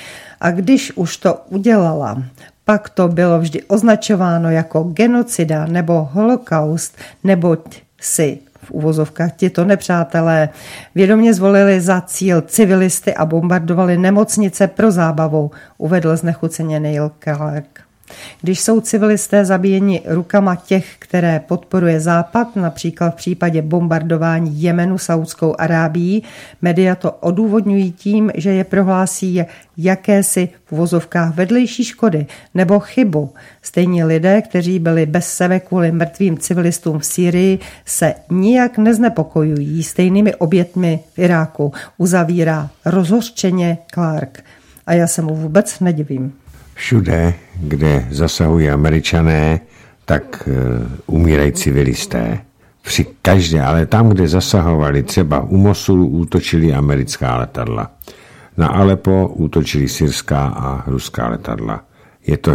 A když už to udělala, pak to bylo vždy označováno jako genocida nebo holokaust, neboť si v uvozovkách tito nepřátelé vědomě zvolili za cíl civilisty a bombardovali nemocnice pro zábavu, uvedl znechuceně Neil Clark. Když jsou civilisté zabíjeni rukama těch, které podporuje Západ, například v případě bombardování Jemenu Saudskou Arábií, média to odůvodňují tím, že je prohlásí jakési v uvozovkách vedlejší škody nebo chybu. Stejní lidé, kteří byli bez sebe kvůli mrtvým civilistům v Sýrii, se nijak neznepokojují stejnými obětmi v Iráku, uzavírá rozhořčeně Clark. A já se mu vůbec nedivím. Všude, kde zasahují Američané, tak uh, umírají civilisté. Při každé, ale tam, kde zasahovali, třeba u Mosulu útočili americká letadla. Na Alepo útočili syrská a ruská letadla. Je to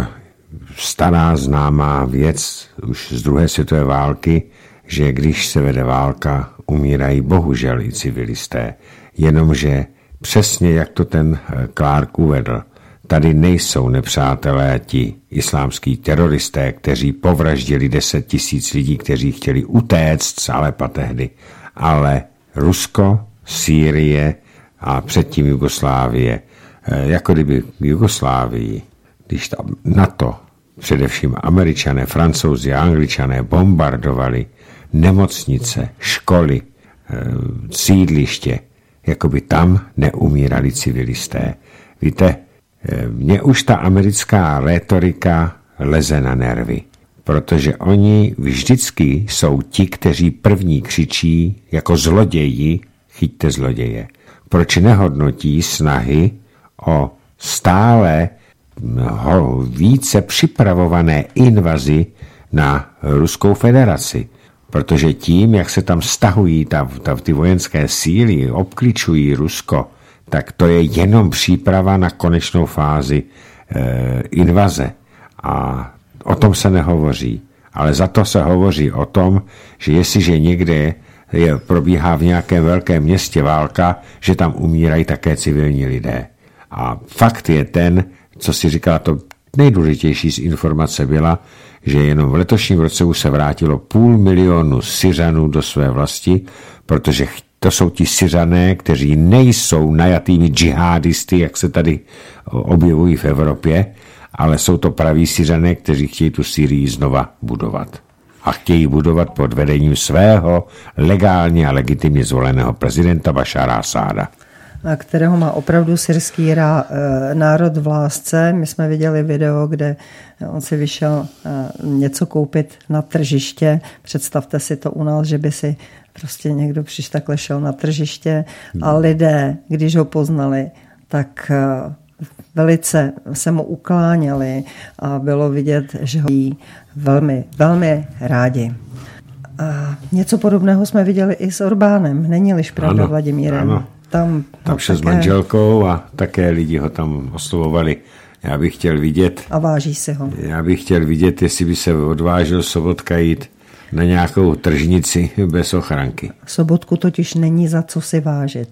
stará známá věc už z druhé světové války, že když se vede válka, umírají bohužel i civilisté. Jenomže přesně jak to ten Clark uvedl, tady nejsou nepřátelé ti islámský teroristé, kteří povraždili deset tisíc lidí, kteří chtěli utéct z Alepa tehdy, ale Rusko, Sýrie a předtím Jugoslávie. Jako kdyby v Jugoslávii, když tam NATO, především Američané, Francouzi a Angličané bombardovali nemocnice, školy, sídliště, jako by tam neumírali civilisté. Víte, mně už ta americká rétorika leze na nervy, protože oni vždycky jsou ti, kteří první křičí jako zloději, chyťte zloděje. Proč nehodnotí snahy o stále více připravované invazi na Ruskou federaci? Protože tím, jak se tam stahují ta, ta, ty vojenské síly, obkličují Rusko, tak to je jenom příprava na konečnou fázi e, invaze. A o tom se nehovoří. Ale za to se hovoří o tom, že jestliže někde je, probíhá v nějakém velkém městě válka, že tam umírají také civilní lidé. A fakt je ten, co si říkala, to nejdůležitější z informace byla, že jenom v letošním roce už se vrátilo půl milionu Syřanů do své vlasti, protože to jsou ti Syřané, kteří nejsou najatými džihadisty, jak se tady objevují v Evropě, ale jsou to praví Syřané, kteří chtějí tu Syrii znova budovat. A chtějí budovat pod vedením svého legálně a legitimně zvoleného prezidenta Bašára Asáda. Kterého má opravdu syrský rá, e, národ v lásce. My jsme viděli video, kde on si vyšel e, něco koupit na tržiště. Představte si to u nás, že by si prostě někdo přišel takhle šel na tržiště a lidé, když ho poznali, tak e, velice se mu ukláněli a bylo vidět, že ho jí velmi, velmi rádi. A něco podobného jsme viděli i s Orbánem. Není-liž pravda, ano, Vladimírem? Ano. Tam, tam šel s manželkou a také lidi ho tam oslovovali. Já bych chtěl vidět... A váží si ho. Já bych chtěl vidět, jestli by se odvážil Sobotka jít na nějakou tržnici bez ochranky. Sobotku totiž není za co si vážit.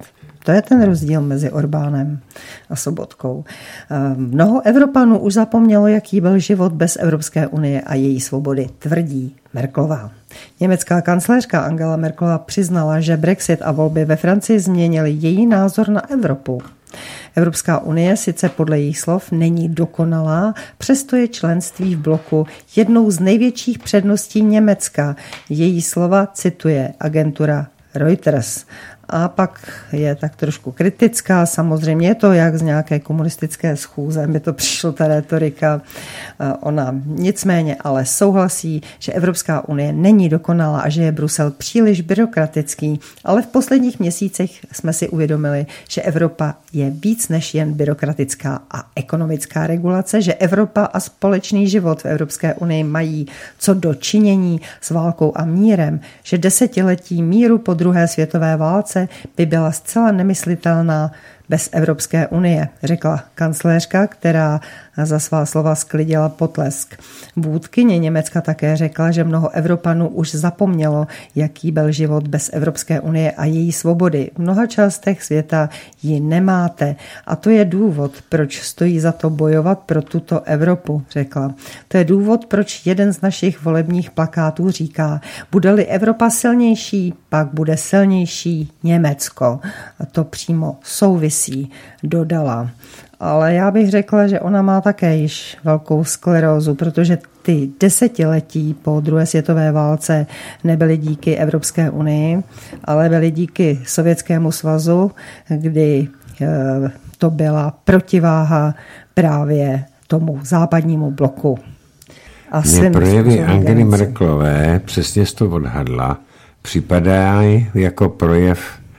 To je ten rozdíl mezi Orbánem a Sobotkou. Mnoho Evropanů už zapomnělo, jaký byl život bez Evropské unie a její svobody, tvrdí Merkelová. Německá kancléřka Angela Merkelová přiznala, že Brexit a volby ve Francii změnily její názor na Evropu. Evropská unie sice podle jejich slov není dokonalá, přesto je členství v bloku jednou z největších předností Německa. Její slova cituje agentura Reuters. A pak je tak trošku kritická. Samozřejmě je to jak z nějaké komunistické schůze, mi to přišlo ta retorika. Ona nicméně ale souhlasí, že Evropská unie není dokonalá a že je Brusel příliš byrokratický. Ale v posledních měsících jsme si uvědomili, že Evropa je víc než jen byrokratická a ekonomická regulace, že Evropa a společný život v Evropské unii mají co do činění s válkou a mírem, že desetiletí míru po druhé světové válce by byla zcela nemyslitelná bez Evropské unie, řekla kancléřka, která za svá slova sklidila potlesk. Vůdkyně Německa také řekla, že mnoho Evropanů už zapomnělo, jaký byl život bez Evropské unie a její svobody. V mnoha částech světa ji nemáte a to je důvod, proč stojí za to bojovat pro tuto Evropu, řekla. To je důvod, proč jeden z našich volebních plakátů říká, bude-li Evropa silnější, pak bude silnější Německo. A to přímo souvisí, dodala. Ale já bych řekla, že ona má také již velkou sklerózu, protože ty desetiletí po druhé světové válce nebyly díky Evropské unii, ale byly díky Sovětskému svazu, kdy to byla protiváha právě tomu západnímu bloku. Mně projevy Angely Merkelové, přesně to odhadla, připadají jako projev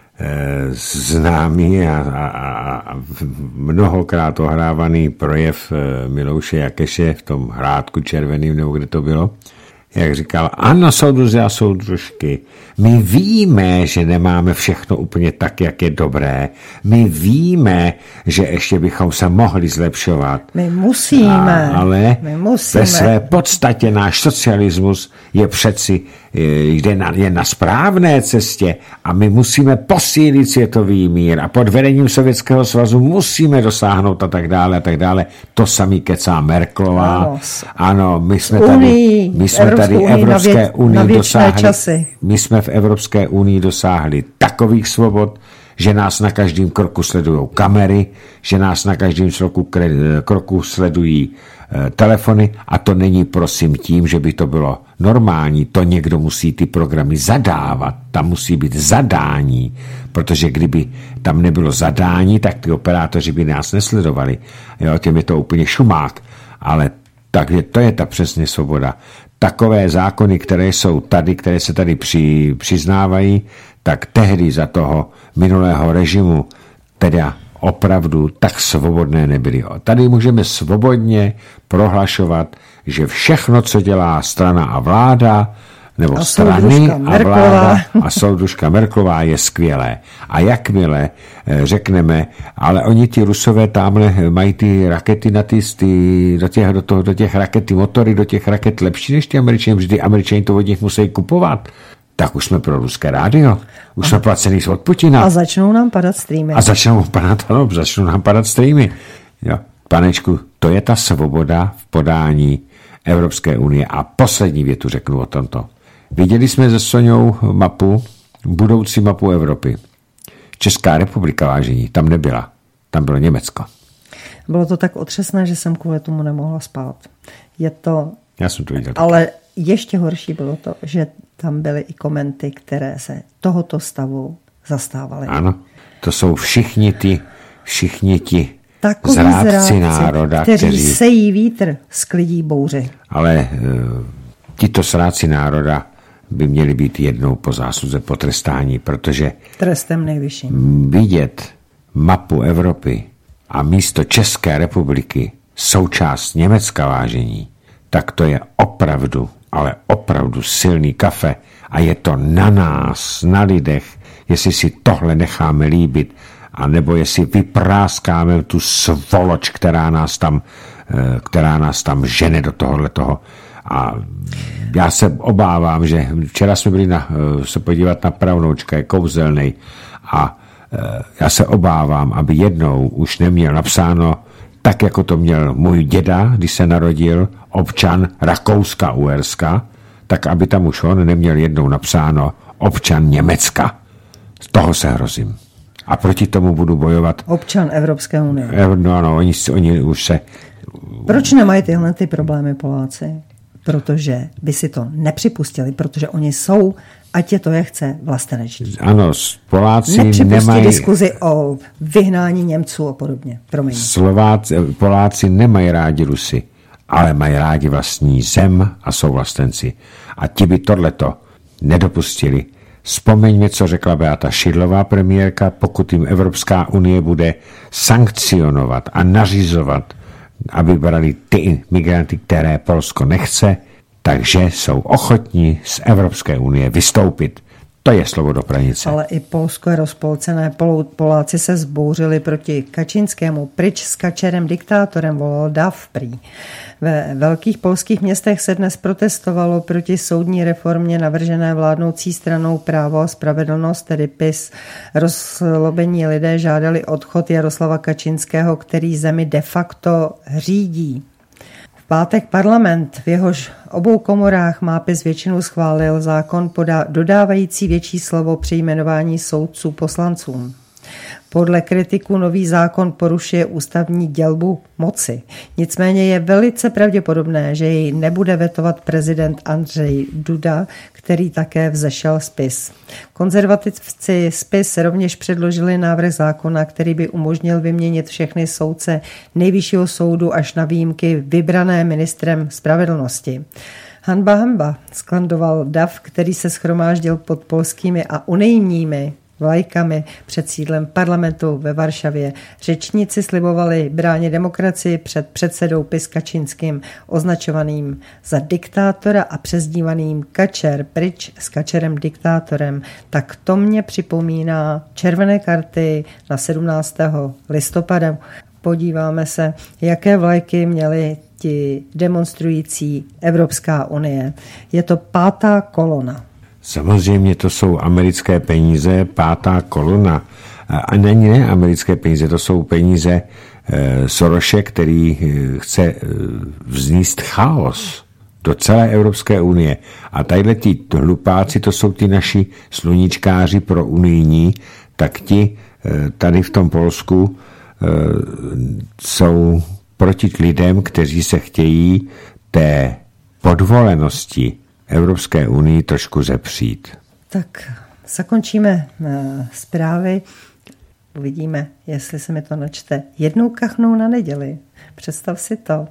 známý a, a, a mnohokrát ohrávaný projev Milouše Jakeše v tom Hrádku červeným, nebo kde to bylo, jak říkal, ano, soudruzi a soudružky, my víme, že nemáme všechno úplně tak, jak je dobré. My víme, že ještě bychom se mohli zlepšovat. My musíme. A, ale my musíme. Ve své podstatě náš socialismus je přeci jde na, je na správné cestě a my musíme posílit světový mír a pod vedením Sovětského svazu musíme dosáhnout a tak dále a tak dále. To samý kecá Merkelová. Ano, ano my jsme tady, my jsme tady Evropské unii dosáhli. Časy. My jsme v Evropské unii dosáhli takových svobod, že nás na každém kroku sledují kamery, že nás na každém kroku, kroku sledují e, telefony a to není prosím tím, že by to bylo normální, to někdo musí ty programy zadávat, tam musí být zadání, protože kdyby tam nebylo zadání, tak ty operátoři by nás nesledovali. Jo, těm je to úplně šumák, ale takže to je ta přesně svoboda. Takové zákony, které jsou tady, které se tady při, přiznávají, tak tehdy za toho minulého režimu teda opravdu tak svobodné nebyly. Tady můžeme svobodně prohlašovat, že všechno, co dělá strana a vláda, nebo a strany a vláda a soudružka Merkelová je skvělé. A jakmile řekneme, ale oni ti Rusové tamhle mají ty rakety na ty, ty do, těch, do, toho, do těch raket, ty motory do těch raket lepší než ty Američané, vždy Američané to od nich musí kupovat. Tak už jsme pro ruské rádio. Už a, jsme placený od Putina. A začnou nám padat streamy. A začnou padat, ano, začnou nám padat streamy. Jo. Panečku, to je ta svoboda v podání Evropské unie. A poslední větu řeknu o tomto. Viděli jsme se Soňou mapu, budoucí mapu Evropy. Česká republika, vážení, tam nebyla. Tam bylo Německo. Bylo to tak otřesné, že jsem kvůli tomu nemohla spát. Je to... Já jsem to viděl. Ale ještě horší bylo to, že tam byly i komenty, které se tohoto stavu zastávaly. Ano, to jsou všichni ty, všichni ti takový zrádci, zrádci národa, kteří, kteří sejí vítr, sklidí bouři. Ale uh, tito zrádci národa by měli být jednou po zásluze potrestání, protože trestem nejvyšším vidět mapu Evropy a místo České republiky součást Německa, vážení, tak to je opravdu, ale opravdu silný kafe a je to na nás, na lidech, jestli si tohle necháme líbit, anebo jestli vypráskáme tu svoloč, která nás tam, která nás tam žene do tohohletoho. A já se obávám, že včera jsme byli na, se podívat na Pravnoučka, je kouzelnej a Já se obávám, aby jednou už neměl napsáno tak, jako to měl můj děda, když se narodil, občan Rakouska-Uherska, tak aby tam už on neměl jednou napsáno občan Německa. Z toho se hrozím. A proti tomu budu bojovat. Občan Evropské unie. No, no, oni, oni už se... Proč nemají tyhle ty problémy Poláci? Protože by si to nepřipustili, protože oni jsou, ať je to je chce, vlastenečtí. Ano, Poláci Nepřipustí nemají... diskuzi o vyhnání Němců a podobně. Promiň. Slováci, Poláci nemají rádi Rusy, ale mají rádi vlastní zem a jsou vlastenci. A ti by tohleto nedopustili. Vzpomeňme, co řekla Beata Šidlová, premiérka, pokud jim Evropská unie bude sankcionovat a nařizovat, aby brali ty migranty, které Polsko nechce, takže jsou ochotní z Evropské unie vystoupit. To je slovo do pranice. Ale i Polsko je rozpolcené. Poláci se zbouřili proti Kačinskému. Pryč s Kačerem diktátorem, volal Dav prý. Ve velkých polských městech se dnes protestovalo proti soudní reformě navržené vládnoucí stranou Právo a spravedlnost, tedy PiS. Rozlobení lidé žádali odchod Jaroslava Kačinského, který zemi de facto řídí. V pátek parlament, v jehož obou komorách má PiS většinu, schválil zákon podá, dodávající větší slovo při jmenování soudců poslancům. Podle kritiků nový zákon porušuje ústavní dělbu moci. Nicméně je velice pravděpodobné, že jej nebude vetovat prezident Andrzej Duda, který také vzešel z PiS. Konzervativci z PiS rovněž předložili návrh zákona, který by umožnil vyměnit všechny soudce Nejvyššího soudu až na výjimky vybrané ministrem spravedlnosti. Hanba, hanba, skandoval Dav, který se shromáždil pod polskými a unijními vlajkami před sídlem parlamentu ve Varšavě. Řečníci slibovali bránit demokracii před předsedou PiS Kačinským, označovaným za diktátora a přezdívaným Kačer, pryč s Kačerem diktátorem. Tak to mě připomíná červené karty na sedmnáctého listopadu. Podíváme se, jaké vlajky měli ti demonstrující Evropská unie. Je to pátá kolona. Samozřejmě to jsou americké peníze, pátá kolona. A není ne americké peníze, to jsou peníze e, Soroše, který chce e, vznést chaos do celé Evropské unie. A tadyhle ti hlupáci, to jsou ti naši sluníčkáři pro unijní, tak ti e, tady v tom Polsku e, jsou proti lidem, kteří se chtějí té podvolenosti Evropské unii trošku zepřít. Tak zakončíme uh, zprávy. Uvidíme, jestli se mi to načte. Jednou kachnou na neděli. Představ si to.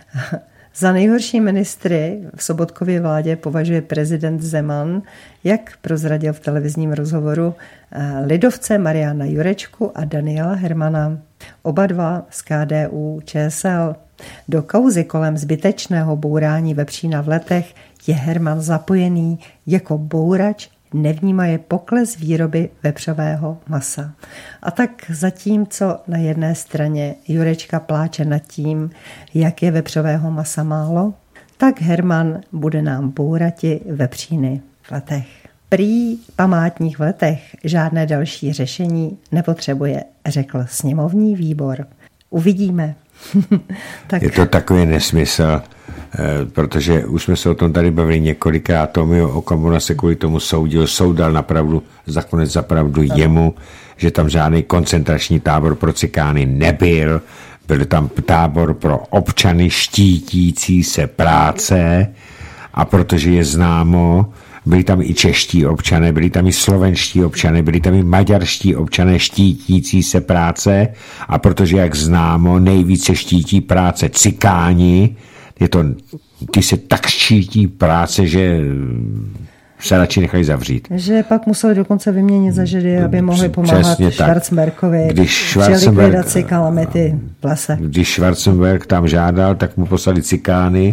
Za nejhorší ministry v Sobotkově vládě považuje prezident Zeman, jak prozradil v televizním rozhovoru, lidovce Mariana Jurečku a Daniela Hermana. Oba dva z K D U Č S L. Do kauzy kolem zbytečného bourání vepřína v Letech je Herman zapojený jako bourač, nevnímaje pokles výroby vepřového masa. A tak zatímco na jedné straně Jurečka pláče nad tím, jak je vepřového masa málo, tak Herman bude nám bourati vepříny v Letech. Prý památních v Letech žádné další řešení nepotřebuje, řekl sněmovní výbor. Uvidíme. Tak. Je to takový nesmysl, protože už jsme se o tom tady bavili několikrát. Tomio Okamura se kvůli tomu soudil, soud dal napravdu, nakonec zapravdu jemu, že tam žádný koncentrační tábor pro cikány nebyl, byl tam tábor pro občany štítící se práce, a protože je známo, byli tam i čeští občané, byli tam i slovenští občané, byli tam i maďarští občané štítící se práce, a protože, jak známo, nejvíce štítí práce cikáni, je to, ty se tak štítí práce, že se radši nechali zavřít. Že pak museli dokonce vyměnit za židy, aby mohli pomáhat Schwarzenbergovi při likvidaci kalamity v lese. Když Schwarzenberg tam žádal, tak mu poslali cikány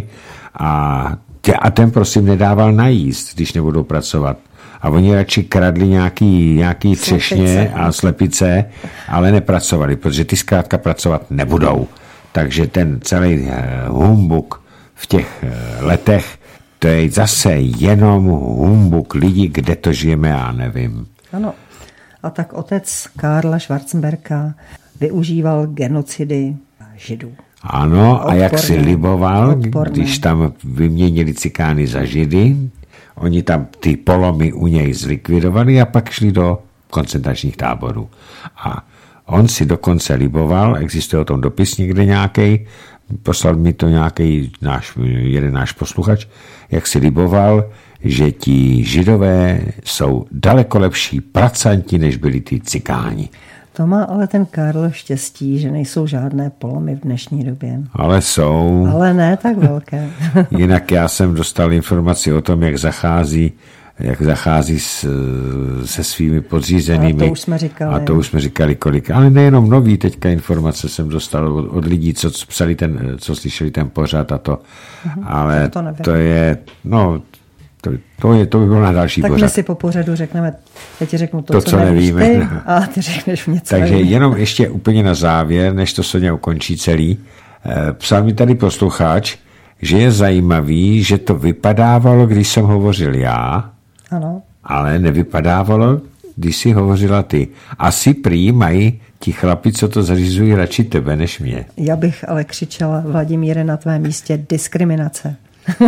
a A ten prosím nedával najíst, když nebudou pracovat. A oni radši kradli nějaký, nějaký třešně a slepice, ale nepracovali, protože ty zkrátka pracovat nebudou. Takže ten celý humbuk v těch letech, to je zase jenom humbuk lidí, kde to žijeme, já nevím. Ano. A tak otec Karla Schwarzenberga využíval genocidy Židů. Ano, odporné, a jak si liboval, odporné. Když tam vyměnili cikány za Židy, oni tam ty polomy u něj zlikvidovali a pak šli do koncentračních táborů. A on si dokonce liboval, existuje o tom dopis někde nějaký, poslal mi to nějaký náš, jeden náš posluchač, jak si liboval, že ti Židové jsou daleko lepší pracanti, než byli ty cikáni. To má ale ten Karl štěstí, že nejsou žádné polomy v dnešní době. Ale jsou. Ale ne tak velké. Jinak já jsem dostal informaci o tom, jak zachází jak zachází s, se svými podřízenými. A to už jsme říkali. A to už jsme říkali kolik. Ale nejenom nový, teďka informace jsem dostal od, od lidí, co psali ten, co slyšeli ten pořad a to. Uh-huh, ale to, to je, no, to, to, je, to by bylo na další tak pořad. Tak my si po pořadu řekneme, já ti řeknu to, to co, co nevíme. Ty, a ty řekneš mě, co Takže nevím. jenom ještě úplně na závěr, než to Soňa ukončí celý. Psal mi tady posluchač, že je zajímavý, že to vypadávalo, když jsem hovořil já, ano. Ale nevypadávalo, když jsi hovořila ty. Asi prý mají ti chlapi, co to zařizují, radši tebe než mě. Já bych ale křičela, Vladimíre, na tvém místě diskriminace.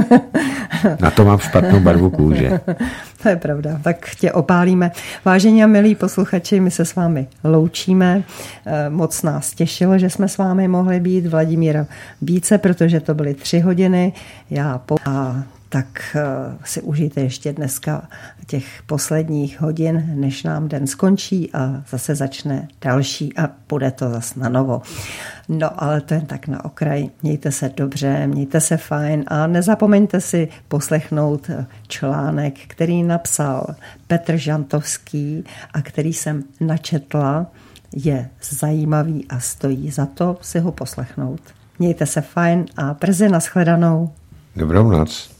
Na to mám špatnou barvu kůže. To je pravda, tak tě opálíme. Vážení a milí posluchači, my se s vámi loučíme. Moc nás těšilo, že jsme s vámi mohli být. Vladimíra více, protože to byly tři hodiny. Já po... A tak si užijte ještě dneska těch posledních hodin, než nám den skončí a zase začne další a bude to zase na novo. No, ale to jen tak na okraj. Mějte se dobře, mějte se fajn a nezapomeňte si poslechnout článek, který napsal Petr Žantovský a který jsem načetla. Je zajímavý a stojí za to si ho poslechnout. Mějte se fajn a brzy nashledanou. Dobrou noc.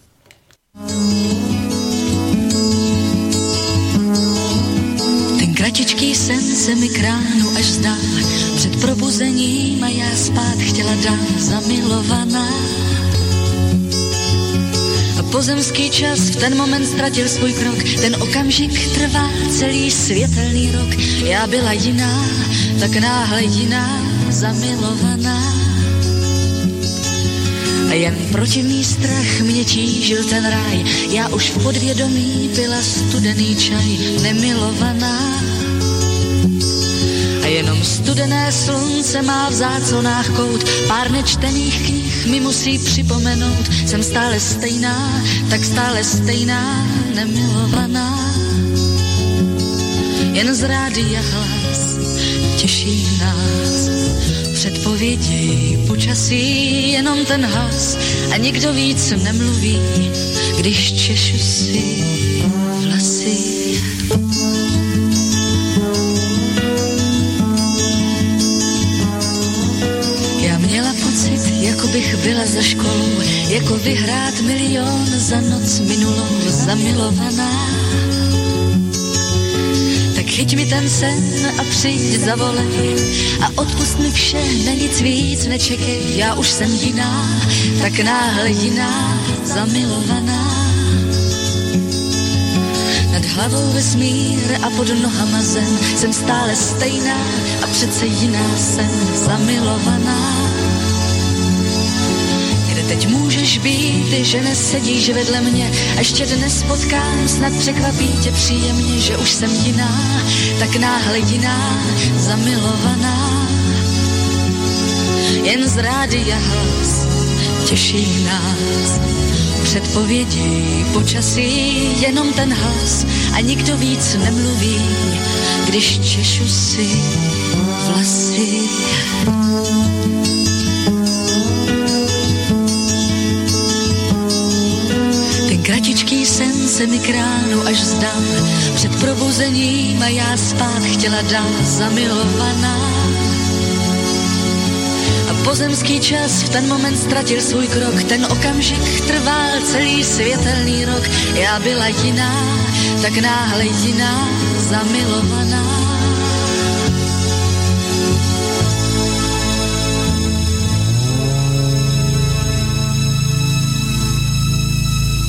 Ten kratičký sen se mi kránu až zdá, před probuzením a já spát chtěla dát zamilovaná. A pozemský čas v ten moment ztratil svůj krok, ten okamžik trvá celý světelný rok. Já byla jiná, tak náhle jiná, zamilovaná. A jen protivný strach mě tížil ten ráj, já už v podvědomí pila studený čaj, nemilovaná. A jenom studené slunce má v záclonách kout, pár nečtených knih mi musí připomenout, jsem stále stejná, tak stále stejná, nemilovaná. Jen z rádia hlas těší nás, předpovědi počasí, jenom ten hlas a nikdo víc nemluví, když češu si vlasy. Já měla pocit, jako bych byla za školou, jako vyhrát milion za noc minulou, zamilovaná. Chyť mi ten sen a přijď zavolej a odpust mi vše, na nic víc nečekej. Já už jsem jiná, tak náhle jiná, zamilovaná. Nad hlavou vesmír a pod nohama zem, jsem stále stejná a přece jiná jsem, zamilovaná. Teď můžeš být, že nesedíš vedle mě, a ještě dnes potkám, snad překvapí tě příjemně, že už jsem jiná, tak náhle jiná, zamilovaná. Jen z rádia hlas těší nás, předpovědi počasí, jenom ten hlas a nikdo víc nemluví, když češu si vlasy. Kratičký sen se mi kránu až zdal, před probuzením a já spát chtěla dál, zamilovaná. A pozemský čas v ten moment ztratil svůj krok, ten okamžik trval celý světelný rok. Já byla jiná, tak náhle jiná, zamilovaná.